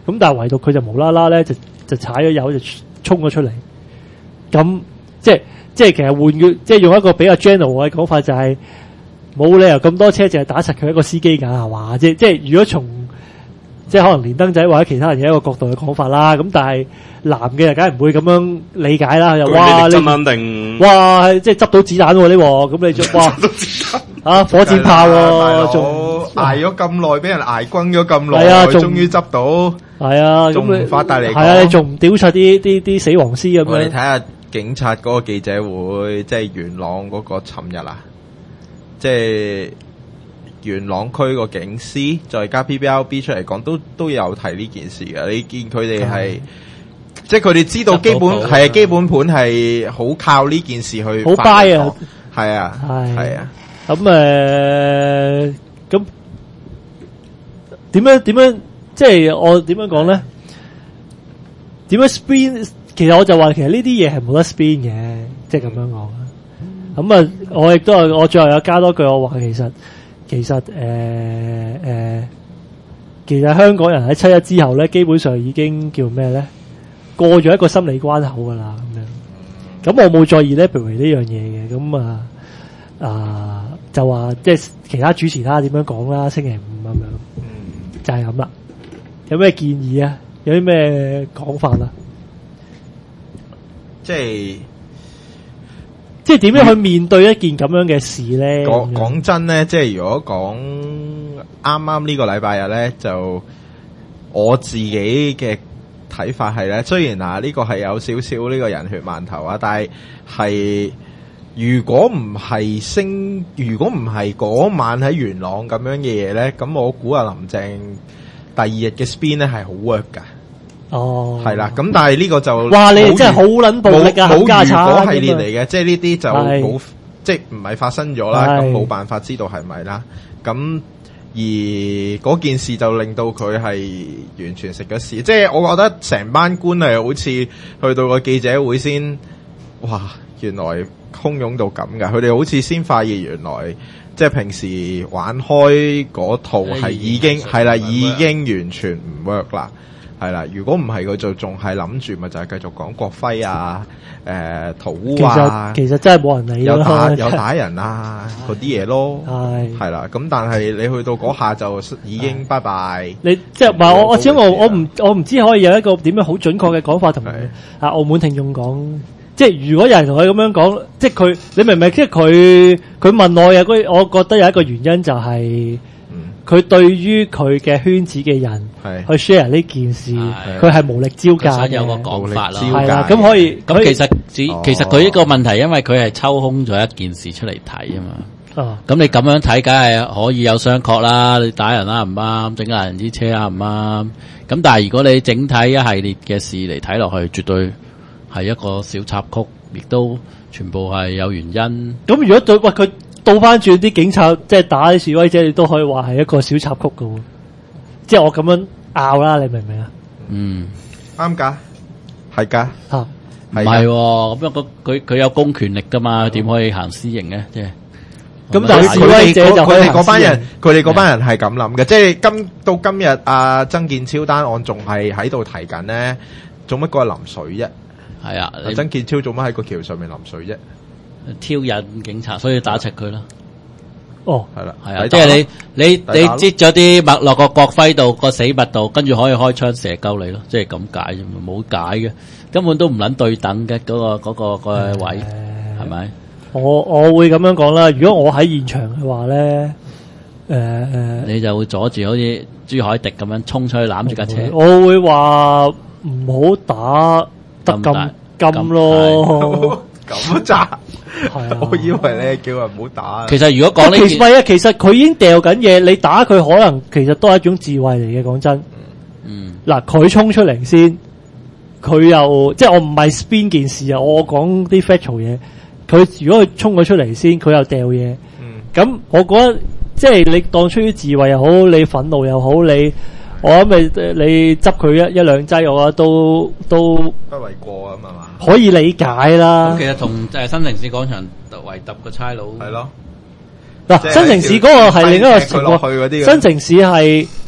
咁但係唯獨佢就無啦啦咧就就踩咗油就衝咗出嚟，咁即係即係其實換句即係用一個比較 general 嘅講法就係、是、冇理由咁多車淨係打實佢一個司機㗎係嘛？即即係如果從即係可能連登仔或者其他人嘅一個角度嘅講法啦，咁但係男嘅就梗係唔會咁樣理解啦。又哇你定哇即係執到子彈喎呢鑊，咁你就哇啊火箭炮喎，仲捱咗咁耐，俾人捱轟咗咁耐， 係啊， 終於執到， 係啊， 仲唔發大嚟講？ 係啊，你仲唔屌柒啲啲啲死黃絲咁樣？ 我哋睇下警察嗰個記者會，即係元朗嗰個尋日啊，即係。元朗區個警司再加 P B R B 出嚟講，都都有提呢件事嘅。你見佢哋係，即係佢哋知道基本係基本盤係好靠呢件事去好 buy 啊，係啊，係啊。 咁誒，咁點樣點樣？即係我點樣講咧？點樣 spin？其實我就話，其實呢啲嘢係冇得 spin 嘅，即係咁樣講。咁啊，我亦都係我最後有加多句，我話其實。其實誒誒、呃呃，其實香港人喺七一之後咧，基本上已經叫咩咧？過咗一個心理關口噶啦，咁樣。咁我冇再 elaborate 呢樣嘢嘅，咁啊啊就話即係其他主持睇下點樣講啦，星期五咁樣，嗯、就係咁啦。有咩建議啊？有啲咩講法啊？ 即係。 即係點樣去面對一件咁樣嘅事咧？ 講講真咧，即係如果講啱啱呢個禮拜日咧，就我自己嘅睇法係咧，雖然啊呢個係有少少呢個人血饅頭啊，但係係如果唔係升，如果唔係嗰晚喺元朗咁樣嘅嘢咧，咁我估阿林鄭第二日嘅 spin 咧係好 work 噶。 哦， 係啦，咁但係呢個就哇，你哋真係好撚暴力啊， 冇家產如果系列嚟嘅，即係呢啲就冇，即係唔係發生咗啦，咁冇辦法知道係咪啦。咁而嗰件事就令到佢係完全食咗屎，即係我覺得成班官係好似去到個記者會先，哇，原來洶湧到咁噶，佢哋好似先發現原來即係平時玩開嗰套係已經係啦，已經完全唔 work 啦。係啦，如果唔係佢就仲係諗住，咪就係繼續講國徽啊、誒塗污啊， 其實其實真係冇人理， 有打有打人啊嗰啲嘢咯， 係係啦。咁但係你去到嗰下就已經拜拜。 你即係話我我只我我唔我唔知可以有一個點樣好準確嘅講法同啊澳門聽眾講，即係如果有人同佢咁樣講，即係佢你明唔明？即係佢佢問我有個，我覺得有一個原因就係、是。佢對於佢嘅圈子嘅人去 share 呢件事，佢係無力招架嘅。 有個講法啦， 係啦，咁可以咁其實只、哦、其實佢呢個問題，因為佢係抽空咗一件事出嚟睇啊嘛。哦，咁你咁樣睇，梗係可以有商榷啦。你打人啱唔啱？整下人啲車啱唔啱？咁但係如果你整體一系列嘅事嚟睇落去，絕對係一個小插曲，亦都全部係有原因。 咁如果對喂佢。倒翻轉啲警察即係打啲示威者，你都可以話係一個小插曲噶，即係我咁樣拗啦，你明唔明啊？ 嗯， 啱噶，係噶吓， 唔係咁樣佢佢有公權力噶嘛？點可以行私刑咧？即係咁，但係示威者就佢哋嗰班人，佢哋嗰班人係咁諗嘅，即係今到今日阿曾健超單案仲係喺度提緊咧，做乜過去淋水啫？ 係啊， 曾健超做乜喺個橋上面淋水啫？ 挑釁警察，所以打柒佢啦。 哦， 係啦， 係啊，即係你你你擠咗啲墨落個國徽度個死物度，跟住可以開槍射鳩你咯，即係咁解啫嘛，冇解嘅，根本都唔撚對等嘅嗰、嗰個嗰、嗰個、嗰個位，係咪、呃？ 我我會咁樣講啦，如果我喺現場嘅話咧，誒、呃、誒， 你就會阻住好似朱凱迪咁樣衝出去攬住架車。 我會話唔好打得咁咁咯。 咁咋？係啊！我以為咧叫人唔好打。 其實如果講呢， 其實唔係啊，其實佢已經掉緊嘢，你打佢可能其實都係一種智慧嚟嘅。講真，嗯，嗱，佢衝出嚟先，佢又即係我唔係 spin 件事啊，我講啲 factual 嘢。佢如果佢衝咗出嚟先，佢又掉嘢，嗯，咁我覺得即係你當出於智慧又好，你憤怒又好，你。我諗你你執佢一一兩劑，我覺得都都不為過啊嘛， 可以理解啦。 咁其實同誒新城市廣場圍揼個差佬係咯。 嗱，新城市嗰個係另一個情況。新城市係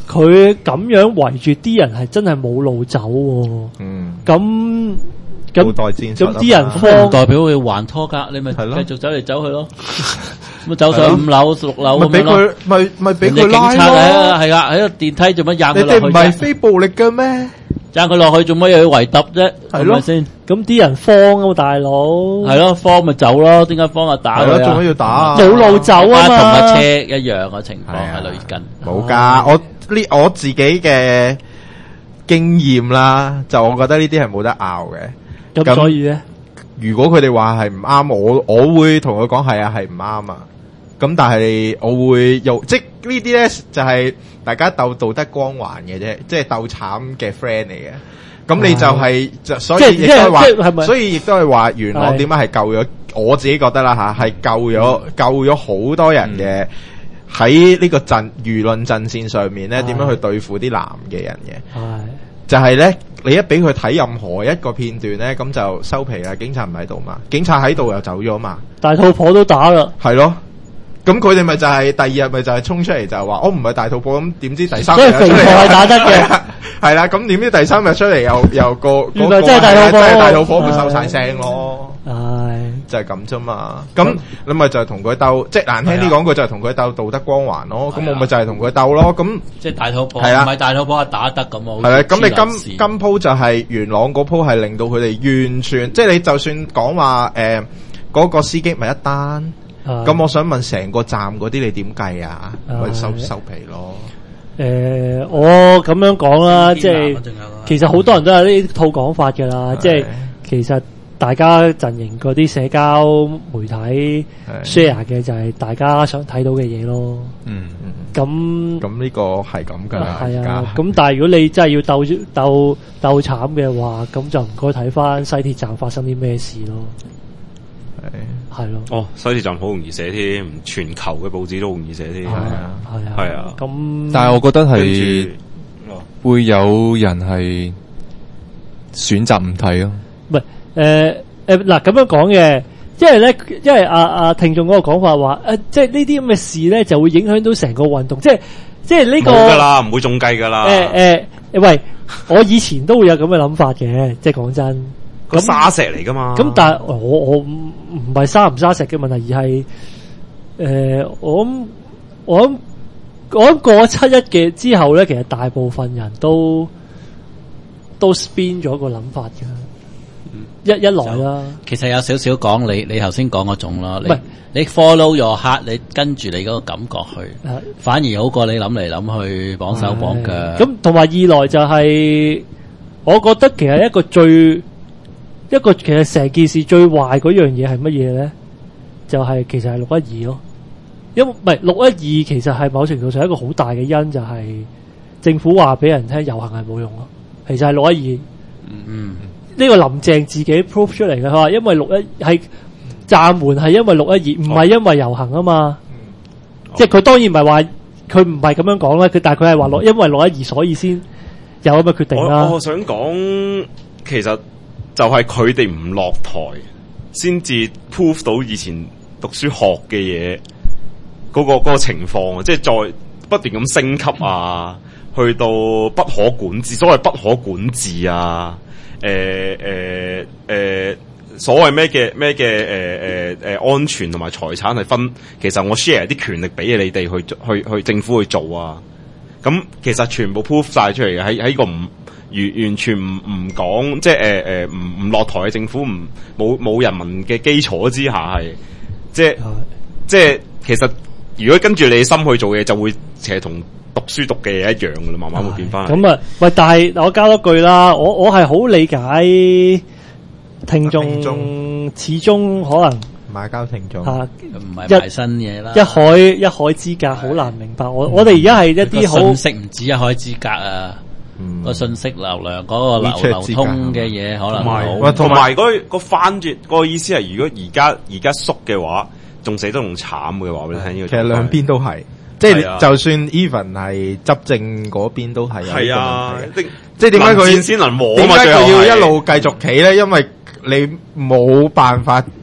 佢咁樣圍住啲人係真係冇路走喎。 嗯， 咁咁古代戰術咁啲人唔慌， 代表佢還拖㗎，你咪繼係咯續走嚟走去咯。咁走上五樓六樓咪俾咁樣咯。 佢咪咪俾人哋警佢拉察嚟咯。 啊，係啊，喺個電梯做乜掟你佢落去啫？ 哋唔係非暴力嘅咩？ 掟佢落去做乜又要圍揼啫？係咯咪先？ 咁啲人慌啊嘛，大佬。 係咯，慌咪走咯。點解慌啊？打係咯， 佢啊！ 做乜要打啊？ 冇路走啊嘛。 同架車一樣嘅情況係啊係類近。 冇噶，我呢我自己嘅經驗啦，就我覺得呢啲係冇得拗嘅。 咁所以咧， 如果佢哋話係唔啱，我我會同佢講係啊，係唔啱啊。咁但係我會用即係呢啲咧就係、是、大家鬥道德光環嘅啫，即係鬥慘嘅 friend 嚟嘅。咁你就係、是、就所以亦都係話，所以亦都係話元朗點解係救咗？我自己覺得啦吓，係救咗救咗好多人嘅喺呢個陣輿論陣線上面咧，點樣去對付啲男嘅人嘅？就係咧，你一俾佢睇任何一個片段咧，咁就收皮啦。警察唔喺度嘛，警察喺度又走咗嘛， 大肚婆都打啦， 係咯。咁佢哋咪就係、是、第二日咪就係衝出嚟就係話我唔係大肚婆，咁點知第三日出嚟即係肥婆係打得嘅， 係啦。咁點知第三日出嚟又又個原來真係大肚婆， 真係大肚婆會收晒聲咯。 唉， 就係咁啫嘛。咁你咪就係同佢鬥，即係難聽啲講句就係同佢鬥道德光環咯。咁我咪就係同佢鬥咯。咁即係大肚婆， 係啊， 唔係大肚婆係打得咁啊。 係啦。咁你今今鋪就係元朗嗰鋪係令到佢哋完全，即係你就算講話誒嗰個司機咪一單。咁、uh, 我想問成個站嗰啲你點計啊？咪、uh, 收收皮咯。 誒、呃，我咁樣講啦，即係其實好多人都有呢套講法㗎啦。即係其實大家陣營嗰啲社交媒體 share 嘅就係大家想睇到嘅嘢咯。嗯，咁咁呢個係咁㗎啦。 係啊，咁但係如果你真係要鬥鬥鬥慘嘅話，咁就唔該睇翻西鐵站發生啲咩事咯。係咯， 哦，西鐵站好容易寫添，全球嘅報紙都好容易寫添，係啊， 係啊， 係啊。 咁， 但係我覺得係會有人係選擇唔睇咯。 唔係，誒誒嗱咁樣講嘅，因為咧，因為阿阿聽眾嗰個講法話，誒，即係呢啲咁嘅事咧，就會影響到成個運動，即係即係呢個冇噶啦，唔會中計噶啦。 誒誒，喂，我以前都會有咁嘅諗法嘅，即係講真。 個沙石嚟噶嘛？ 咁但係我我唔唔係沙唔沙石嘅問題，而係誒、呃、我諗我諗我諗過七一嘅之後咧，其實大部分人都都 spin 咗個諗法嘅、嗯。一一來啦， 其實有少少講你你頭先講嗰種咯，你你 follow your heart，你跟住你嗰個感覺去，反而好過你諗嚟諗去綁手綁腳。 咁同埋二來就係、是，我覺得其實一個最一個其實成件事最壞嗰樣嘢係乜嘢咧？就係、是、其實係六一二咯，因為唔係六一二其實係某程度上一個好大嘅因，就係政府話俾人聽遊行係冇用咯。其實係六一二，嗯，呢個林鄭自己 prove 出嚟嘅，佢話因為六一係暫緩係因為六一二，唔係因為遊行啊嘛。哦、即係佢當然唔係話佢唔係咁樣講啦，佢但係佢係話六因為六一二所以先有咁嘅決定啦。 我我想講其實。就係佢哋唔落台，先至 prove 到以前讀書學嘅嘢嗰個嗰、嗰個情況，即係再不斷咁升級啊，去到不可管治，所謂不可管治啊，誒誒誒，所謂咩嘅咩嘅誒誒誒安全同埋財產係分，其實我 share 啲權力俾你哋去去去政府去做啊，咁其實全部 prove 晒出嚟嘅，喺喺個唔。完完全唔唔講，即係誒誒唔唔落台嘅政府，唔冇冇人民嘅基礎之下係，即係即係其實如果跟住你心去做嘢，就會其實同讀書讀嘅嘢一樣噶啦，慢慢會變翻。 咁啊，喂！但係我加多句啦，我我係好理解聽眾，始終可能馬交聽眾啊， 唔係賣新嘢啦， 一海一海之隔好難明白。我我哋而家係一啲好信息唔止一海之隔啊。個、嗯、信息流量嗰、嗰個流流通嘅嘢可能好， 同埋嗰個翻轉嗰個意思係，如果而家而家縮嘅話，仲死得仲慘嘅話俾你聽。呢個其實兩邊都係，即係就算 even 係執政嗰邊都係。係啊，即係點解佢先能摸？點解佢要一路繼續企咧？因為你冇辦法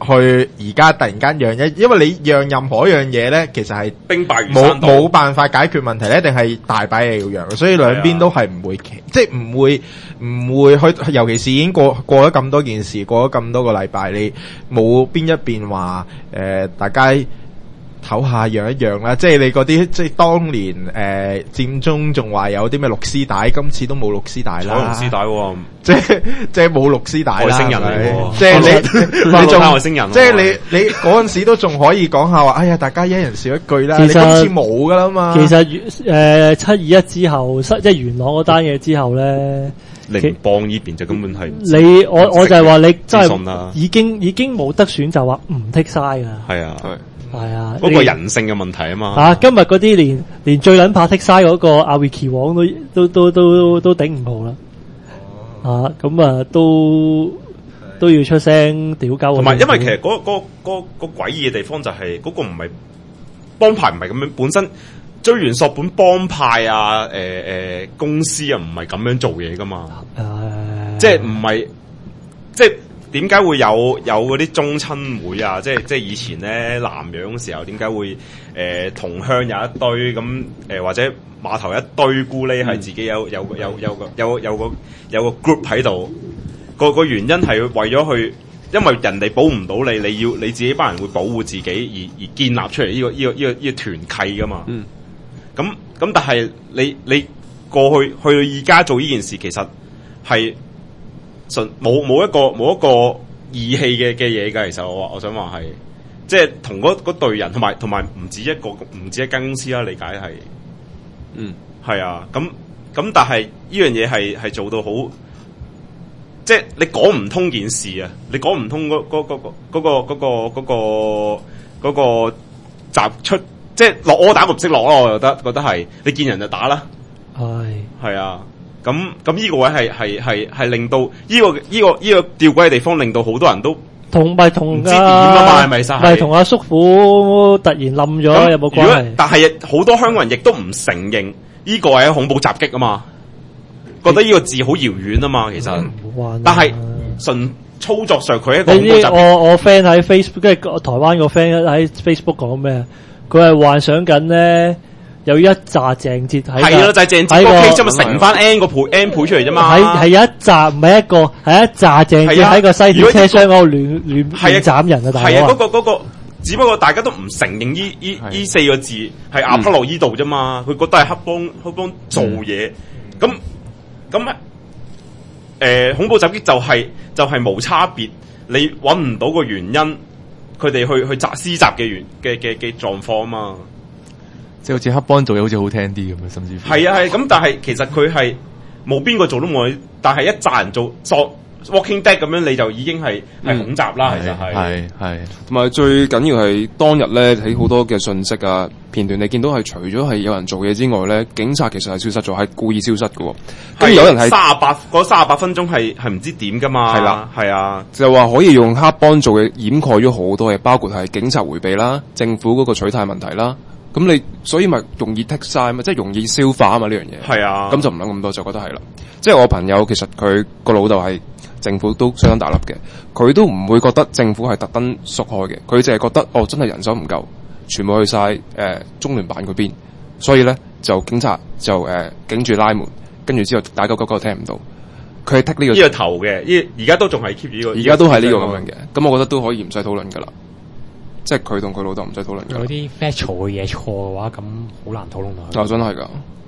去而家突然間讓一，因為你讓任何一樣嘢咧，其實係兵敗如冇山倒， 冇辦法解決問題咧，一定係大把嘢要讓，所以兩邊都係唔會企，即係唔會唔會去，尤其是已經過過咗咁多件事，過咗咁多個禮拜，你冇邊一邊話誒大家。唞下讓一讓啦，即係你嗰啲即係當年誒、呃、佔中仲話有啲咩綠絲帶，今次都冇綠絲帶啦。 綠絲帶喎， 即係即係冇綠絲帶啦。 外星人嚟喎， 即係你你仲外星人， 即係你你嗰陣時都仲可以講下話，哎呀大家一人少一句啦。 其實你今次冇噶啦嘛。 其實誒七二一之後，即係元朗嗰單嘢之後咧。 聯邦呢邊就根本係你我我就係話你真係已經已經冇得選就話唔剔晒噶。 係啊。 係啊， 嗰個人性嘅問題啊嘛。 啊，今日嗰啲連連最撚怕剔嘥嗰個阿 Vicky 王都都都都都頂唔好啦。啊，咁啊都都要出聲屌鳩。 同埋，因為其實嗰嗰嗰個詭異嘅地方就係嗰個唔係幫派，唔係咁樣本身追源溯本幫派啊，誒誒公司啊，唔係咁樣做嘢噶嘛。誒，即係唔係即係。點解會有有嗰啲宗親會啊？即係即係以前咧南洋嘅時候，點解會誒、呃、同鄉有一堆咁誒、呃，或者碼頭一堆咕喱係自己有有有有個有有個有個 group 喺度？個個原因係為咗去，因為人哋保唔到你，你要你自己班人會保護自己，而而建立出嚟呢、呢個呢、呢個呢、呢個呢、呢個團契噶嘛。嗯。咁咁，但係你你過去去到而家做呢件事，其實係。冇冇一個冇一個義氣嘅嘅嘢㗎，其實我我想話係，即係同嗰嗰隊人，同埋同埋唔止一個唔止一間公司啦，理解係，嗯，係啊，咁咁但係呢樣嘢係係做到好，即係你講唔通件事啊，你講唔通嗰嗰嗰嗰個嗰個嗰個嗰個集出，即係落柯打我唔識落咯，我覺得覺得係，你見人就打啦，係係啊。咁咁呢個位係係係係令到呢、呢個呢、呢個呢、呢個吊詭嘅地方，令到好多人都同咪同唔知點啊嘛，係咪先？ 咪同阿叔父突然冧咗有冇關係？ 但係好多香港人亦都唔承認呢個係恐怖襲擊啊嘛，覺得呢個字好遙遠啊嘛，其實。嗯、但係純操作上佢一個恐怖襲擊。 我我 friend 喺 Facebook， 跟住台灣個 friend 喺 Facebook 講咩？佢係幻想緊咧。有一紮鄭捷喺係咯，就係鄭捷個 case 啫嘛，乘翻 n 個倍 n 倍出嚟啫嘛。係係有一紮，唔係一個，係一紮鄭捷喺個西鐵車廂嗰度亂亂亂斬人啊！大佬係啊，嗰個嗰個，只不過大家都唔承認呢呢呢四個字係阿波羅呢度啫嘛。佢覺得係黑幫黑幫做嘢，咁咁誒恐怖襲擊就係就係無差別，你揾唔到個原因，佢哋去去襲施襲嘅原嘅嘅嘅狀況啊嘛。 即係好似黑幫做嘢好似好聽啲咁樣，甚至乎係啊係咁，但係其實佢係冇邊個做都冇，但係一紮人做作 Walking Dead 咁樣，你就已經係係恐襲啦。其實係係係，同埋最緊要係當日咧喺好多嘅信息啊片段，你見到係除咗係有人做嘢之外咧，警察其實係消失咗，係故意消失嘅。跟住有人係三十八嗰三十八分鐘係係唔知點噶嘛？係啦係啊， 就話可以用黑幫做嘅掩蓋咗好多嘢，包括係警察迴避啦、政府嗰個取態問題啦。咁你所以咪容易剔晒嘛，即係容易消化啊嘛呢樣嘢。係啊，咁就唔諗咁多，就覺得係啦。即係我朋友其實佢個老豆係政府都相當大粒嘅，佢都唔會覺得政府係特登縮開嘅，佢淨係覺得哦真係人手唔夠，全部去晒誒、呃、中聯辦嗰邊，所以咧就警察就誒、呃、警住拉門，跟住之後打九九九聽唔到，佢係剔呢個呢個頭嘅，呢而家都仲係 keep 呢個， 而家都係呢個咁樣嘅，咁我覺得都可以唔使討論噶啦。即係佢同佢老豆唔使討論嘅。 有啲 factual 嘅嘢錯嘅話，咁好難討論落去。 就真係㗎。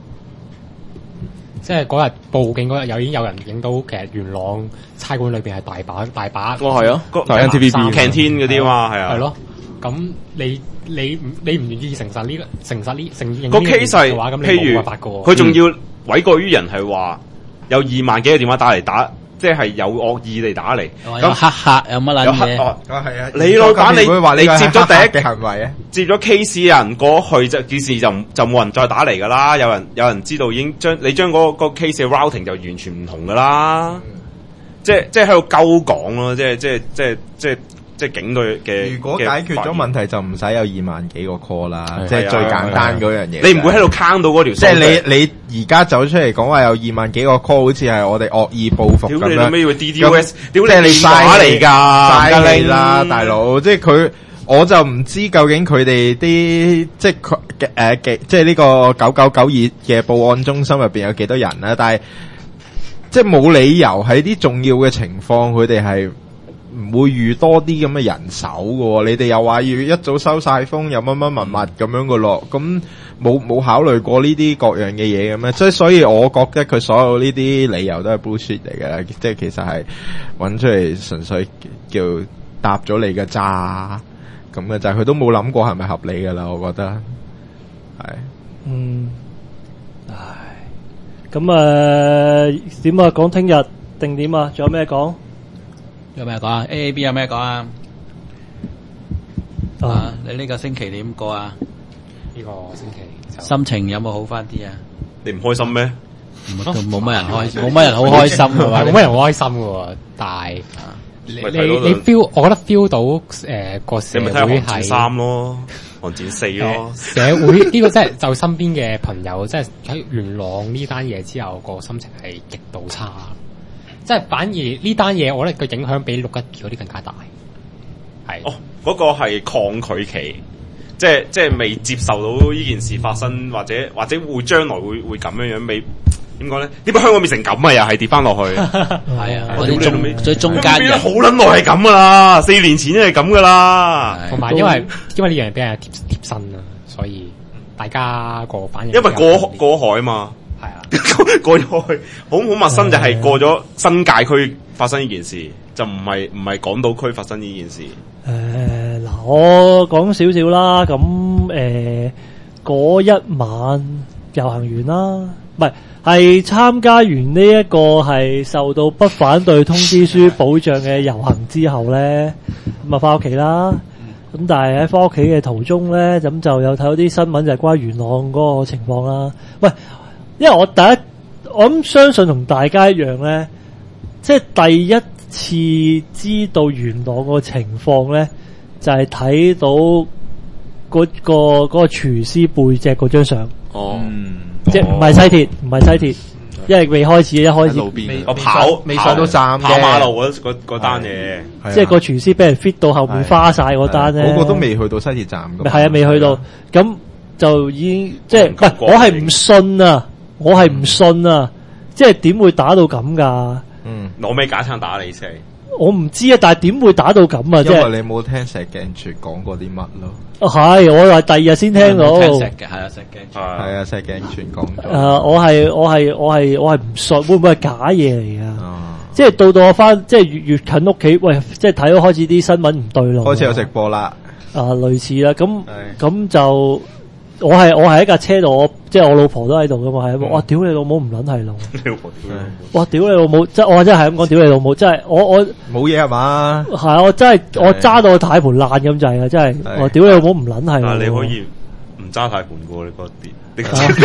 即係嗰日報警嗰日，又已經有人影到，其實元朗差館裏邊係大把大把。 哦，係啊， 個 N T V B canteen 嗰啲嘛，係啊。 係咯。咁你你你唔願意誠實呢個誠實呢承認個 case 嘅話，咁你冇辦法㗎喎。 佢仲要諉過於人係話有二萬幾個電話打嚟打。即係有惡意嚟打嚟， 咁黑客有乜撚嘢？ 啊係啊！ 你老闆你會話你接咗第一嘅行為啊？ 接咗 case 人過去就件事就就冇人再打嚟噶啦。有人有人知道已經將你將嗰個 case 嘅 routing 就完全唔同噶啦。嗯、即係即係喺度鳩講咯，即係即係即係即係即係警隊嘅。 如果解決咗問題，就唔使有二萬幾個 call 啦，即係最簡單嗰樣嘢。 你唔會喺度坑到嗰條數。 即係你你而家走出嚟講話有二萬幾個 call，好似係我哋惡意報復咁樣。 屌你咩要 D D S？ 屌你你耍嚟㗎， 嘥氣啦，大佬！即係佢。我就唔知究竟佢哋啲即係佢誒嘅即係呢個九九九二嘅報案中心入邊有幾多人啦，但係即係冇理由喺啲重要嘅情況，佢哋係唔會預多啲咁嘅人手嘅。你哋又話要一早收晒風，又乜乜物物咁樣嘅咯，咁冇冇考慮過呢啲各樣嘅嘢嘅咩？即係所以我覺得佢所有呢啲理由都係 bullshit 嚟嘅，即係其實係揾出嚟純粹叫搭咗你嘅渣。咁嘅就係佢都冇諗過係咪合理噶啦，我覺得係。嗯， 唉，咁誒點啊？講聽日定點啊？仲有咩講？ 有咩講啊 ？A A B 有咩講啊？啊，你呢個星期點過啊？ 呢個星期心情有冇好翻啲啊？ 你唔開心咩？ 都冇乜人開心，冇乜人好開心係嘛？ 冇乜人好開心嘅喎，但係。你你你 feel， 我覺得 feel 到誒個、呃、社會係寒戰三咯，寒戰四咯。 社會呢個真係就身邊嘅朋友，即係喺元朗呢單嘢之後，個心情係極度差。即係反而呢單嘢，我覺得個影響比六一二嗰啲更加大。係哦，嗰、嗰個係抗拒期，即係即係未接受到呢件事發生，或者或者會將來會會咁樣樣未。點講咧？點解香港變成咁啊？又係跌翻落去。 係啊，我哋中最中間嘅好撚耐係咁噶啦，四年前都係咁噶啦。 同埋因為因為呢樣嘢俾人貼貼身啊，所以大家個反應。 因為過過海嘛。係啊，過咗海，好好陌生就係過咗新界區發生呢件事，就唔係唔係港島區發生呢件事。 誒，嗱，我講少少啦。咁誒，嗰一晚遊行完啦，唔係。係參加完呢一個係受到不反對通知書保障嘅遊行之後咧，咁啊翻屋企啦。咁但係喺翻屋企嘅途中咧，咁就有睇到啲新聞就係關於元朗嗰個情況啦。喂，因為我第一，我諗相信同大家一樣咧，即係第一次知道元朗個情況咧，就係、是、睇到嗰、那個嗰、那個廚師背脊嗰張相。哦。嗯即係唔係西鐵，唔係西鐵，因為未開始，一開始路邊我跑未上到站跑馬路嗰嗰嗰單嘢， 即係個廚師俾人 fit 到後面花晒嗰單咧， 嗰個都未去到西鐵站㗎。 係啊，未去到，咁就已經即係，唔係我係唔信啊，我係唔信啊，即係點會打到咁㗎？嗯， 攞咩假槍打你先？ 我唔知啊，但係點會打到咁啊？即係因為你冇聽石鏡泉講過啲乜咯？ 哦，係我係第二日先聽到。 聽石嘅係啊，石鏡泉係啊，石鏡泉講咗。 誒，我係我係我係我係唔信，會唔會係假嘢嚟㗎？即係到到我翻，即係越越近屋企，喂，即係睇到開始啲新聞唔對路。 開始有直播啦。 啊，類似啦，咁咁就。我係我係喺架車度，我即係我老婆都喺度噶嘛，係、嗯、哇！屌你老母唔撚係路，你老婆屌你老母，哇！屌你老母，即係我真係咁講，屌你老母，真係我我冇嘢係嘛？ 係啊，我真係我揸到個軚盤爛咁滯啊！真係，我屌你老母唔撚係路。 但係你可以唔揸軚盤噶喎，你嗰啲。你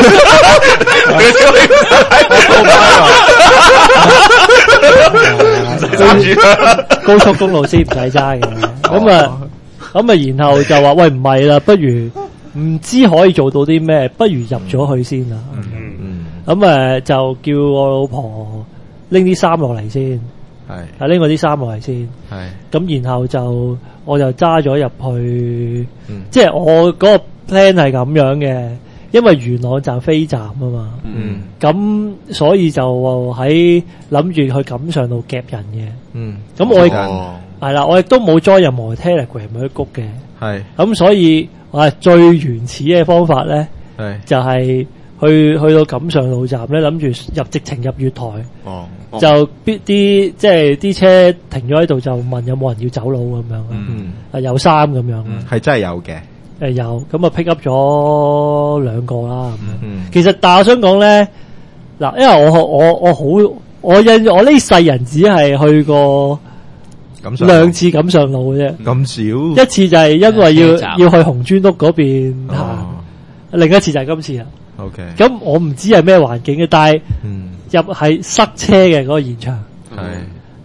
高速公路先唔使揸嘅，咁啊咁啊，然後就話喂唔係啦，不如。唔知可以做到啲咩，不如入咗去先啦。咁、嗯、誒、嗯嗯、就叫我老婆拎啲衫落嚟先，係啊拎嗰啲衫落嚟先。係咁，然後就我就揸咗入去，嗯、即係我嗰個 plan 係咁樣嘅，因為元朗站飛站啊嘛。嗯，咁所以就喺諗住去錦上路夾人嘅。嗯，咁我係啦、哦，我亦都冇 join 任何 Telegram 去谷嘅。係咁，所以。我係最原始嘅方法咧，就係去去到錦上路站咧，諗住入直情入月台，哦哦、就必啲即係啲車停咗喺度，就問有冇人要走佬咁樣，嗯、啊有衫咁樣，係、 嗯、真係有嘅， 誒有咁啊 pick up 咗兩個啦咁樣。嗯、其實但係我想講咧，嗱，因為我我我好我印我呢世人只係去過。兩次錦上路嘅啫， 咁少。 一次就係因為要要去紅磚屋嗰邊行，哦、另一次就係今次啦。OK。咁我唔知係咩環境嘅，但係入係塞車嘅嗰、嗰個現場。係。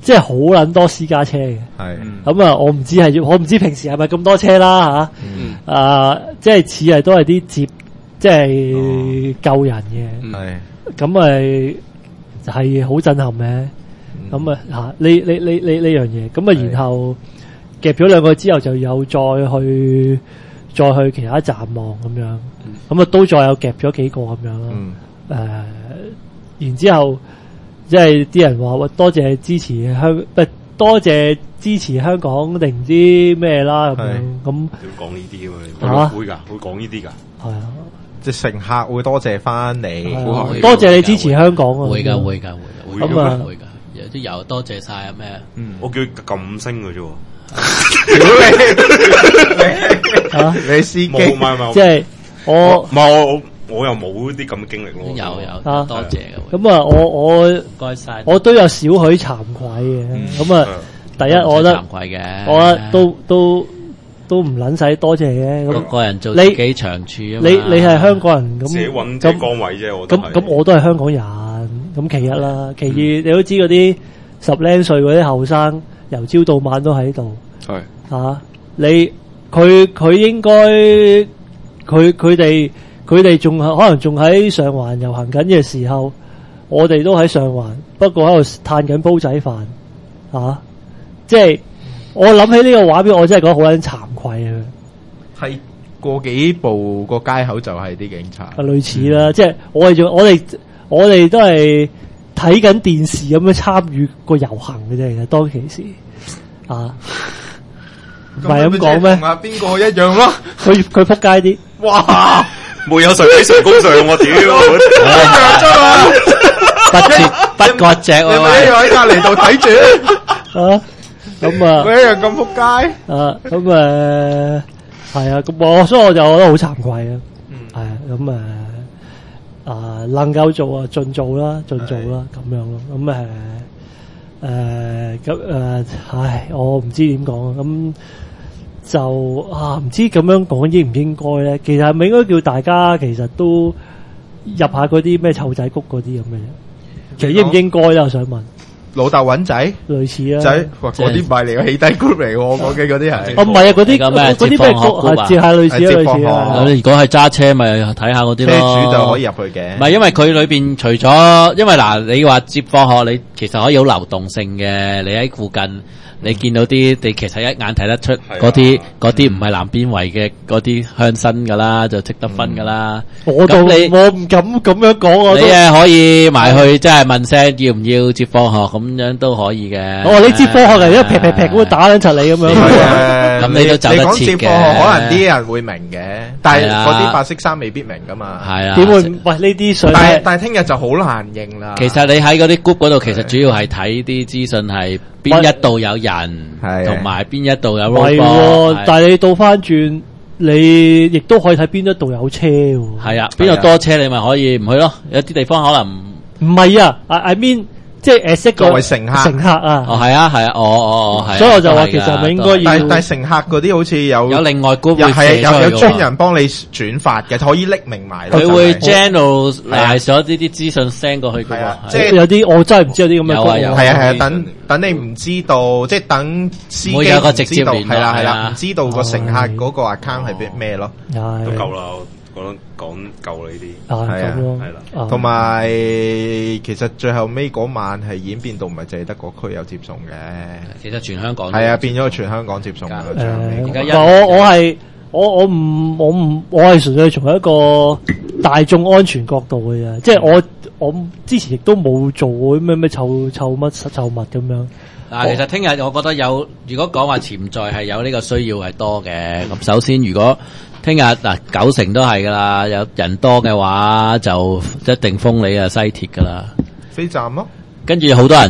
即係好撚多私家車嘅。 係咁啊，我唔知係我唔知平時係咪咁多車啦吓。 嗯、 啊，即係似係都係啲接即係救人嘅。 係咁咪係好震撼嘅。咁啊吓，呢呢呢呢呢樣嘢。咁啊，然後夾咗兩個之後，就有再去再去其他站望咁樣。咁啊，都再有夾咗幾個咁樣咯。誒、 嗯呃，然之後即係啲人話喂，多謝支持香，唔係多謝支持香港定唔知咩啦咁樣。咁要講呢啲㗎嘛？會㗎，會講呢啲㗎。係啊， 即係乘客會多謝翻你， 多謝你支持香港啊！ 會㗎，會㗎，會㗎， 咁啊， 會㗎。有啲有多謝晒啊咩？ 嗯，我叫佢撳星嘅啫喎。 屌你！你司機冇唔係唔係， 即係我唔係我我又冇啲咁嘅經歷咯。 有有多謝嘅。 咁啊，我我唔該晒， 我都有少許慚愧嘅。咁啊，第一我覺得慚愧嘅， 我覺得都都都唔撚使多謝嘅。 個個人做自己長處啊嘛。 你你係香港人咁， 自己揾啲崗位啫。我咁咁我都係香港人。咁其一啦，其二你都知嗰啲十零歲嗰啲後生，由朝到晚都喺度。 係啊，你佢佢應該佢佢哋佢哋仲可能仲喺上環遊行緊嘅時候，我哋都喺上環，不過喺度嘆緊煲仔飯。啊，即係我諗起呢個畫面，我真係覺得好撚慚愧啊！ 係過幾步個街口就係啲警察， 啊，類似啦，嗯、即係我哋仲我哋我哋都係睇緊電視咁樣參與個遊行嘅啫，其實當其時啊，唔係咁講咩？ 同阿邊個一樣咯？ 佢佢撲街啲， 哇！冇有誰比誰高尚我屌，一樣啫嘛， 不切不割席啊！ 你咪一樣喺隔離度睇住啊，咁啊， 佢一樣咁撲街啊，咁誒係啊，咁我所以我就覺得好慚愧啊，係啊，咁誒。啊，能夠做啊，盡做啦，盡做啦，咁樣咯。咁誒誒咁誒，唉，我唔知點講啊。咁就啊，唔知咁樣講應唔應該咧？其實係咪應該叫大家其實都入下嗰啲咩臭仔谷嗰啲咁嘅嘢？其實應唔應該咧？我想問。 老豆揾仔， 類似啊， 仔，哇！嗰啲唔係嚟嘅，起低 group 嚟嘅，我講嘅嗰啲係。 哦，唔係啊，嗰啲嗰啲咩 group 啊，接下類似啊，類似啊。 如果係揸車，咪睇下嗰啲咯。 車主就可以入去嘅。 唔係，因為佢裏邊除咗，因為嗱，你話接放學，你其實可以好流動性嘅，你喺附近。你見到啲，你其實一眼睇得出嗰啲嗰啲唔係南邊圍嘅嗰啲鄉紳噶啦，就值得分噶啦。 我到你我唔敢咁樣講，我你誒可以埋去，即係問聲要唔要接放學咁樣都可以嘅。 哦，你接放學嚟，一劈劈劈咁會打撚柒你咁樣。 咁你都走得切嘅。 你講接放學，可能啲人會明嘅，但係嗰啲白色衫未必明噶嘛。 係啊。 點會？喂，呢啲水。 但係但係聽日就好難認啦。 其實你喺嗰啲 group 嗰度，其實主要係睇啲資訊係。邊一度有人，同埋邊一度有 robot， 但係你倒翻轉，你亦都可以睇邊一度有車。 係啊，邊度多車你咪可以唔去咯。有啲地方可能唔係啊，I mean 即係誒識個作為乘客， 乘客啊。 哦，係啊，係啊，哦哦哦， 所以我就話其實咪應該要， 但但係乘客嗰啲好似有有另外 group 係有有專人幫你轉發嘅，可以匿名埋。 佢會 generalize 咗呢啲資訊 send 過去嘅喎， 即係有啲我真係唔知有啲咁嘅 group。 係啊係啊，等等你唔知道，即係等司機有個直接聯絡， 係啦係啦，唔知道個乘客嗰個 account 係咩咯， 都夠啦。講講夠啦呢啲， 係啊，係啦，同埋其實最後尾嗰晚係演變到唔係淨係得個區有接送嘅， 其實全香港係啊，變咗全香港接送嘅。 而家我我係我我唔我唔我係純粹從一個大眾安全角度嘅啫，即係我我之前亦都冇做過咩咩臭臭乜臭物咁樣。 嗱，其實聽日我覺得有，如果講話潛在係有呢個需要係多嘅。咁首先，如果聽日嗱九成都係噶啦，有人多嘅話就一定封你啊西鐵噶啦， 飛站咯， 跟住好多人。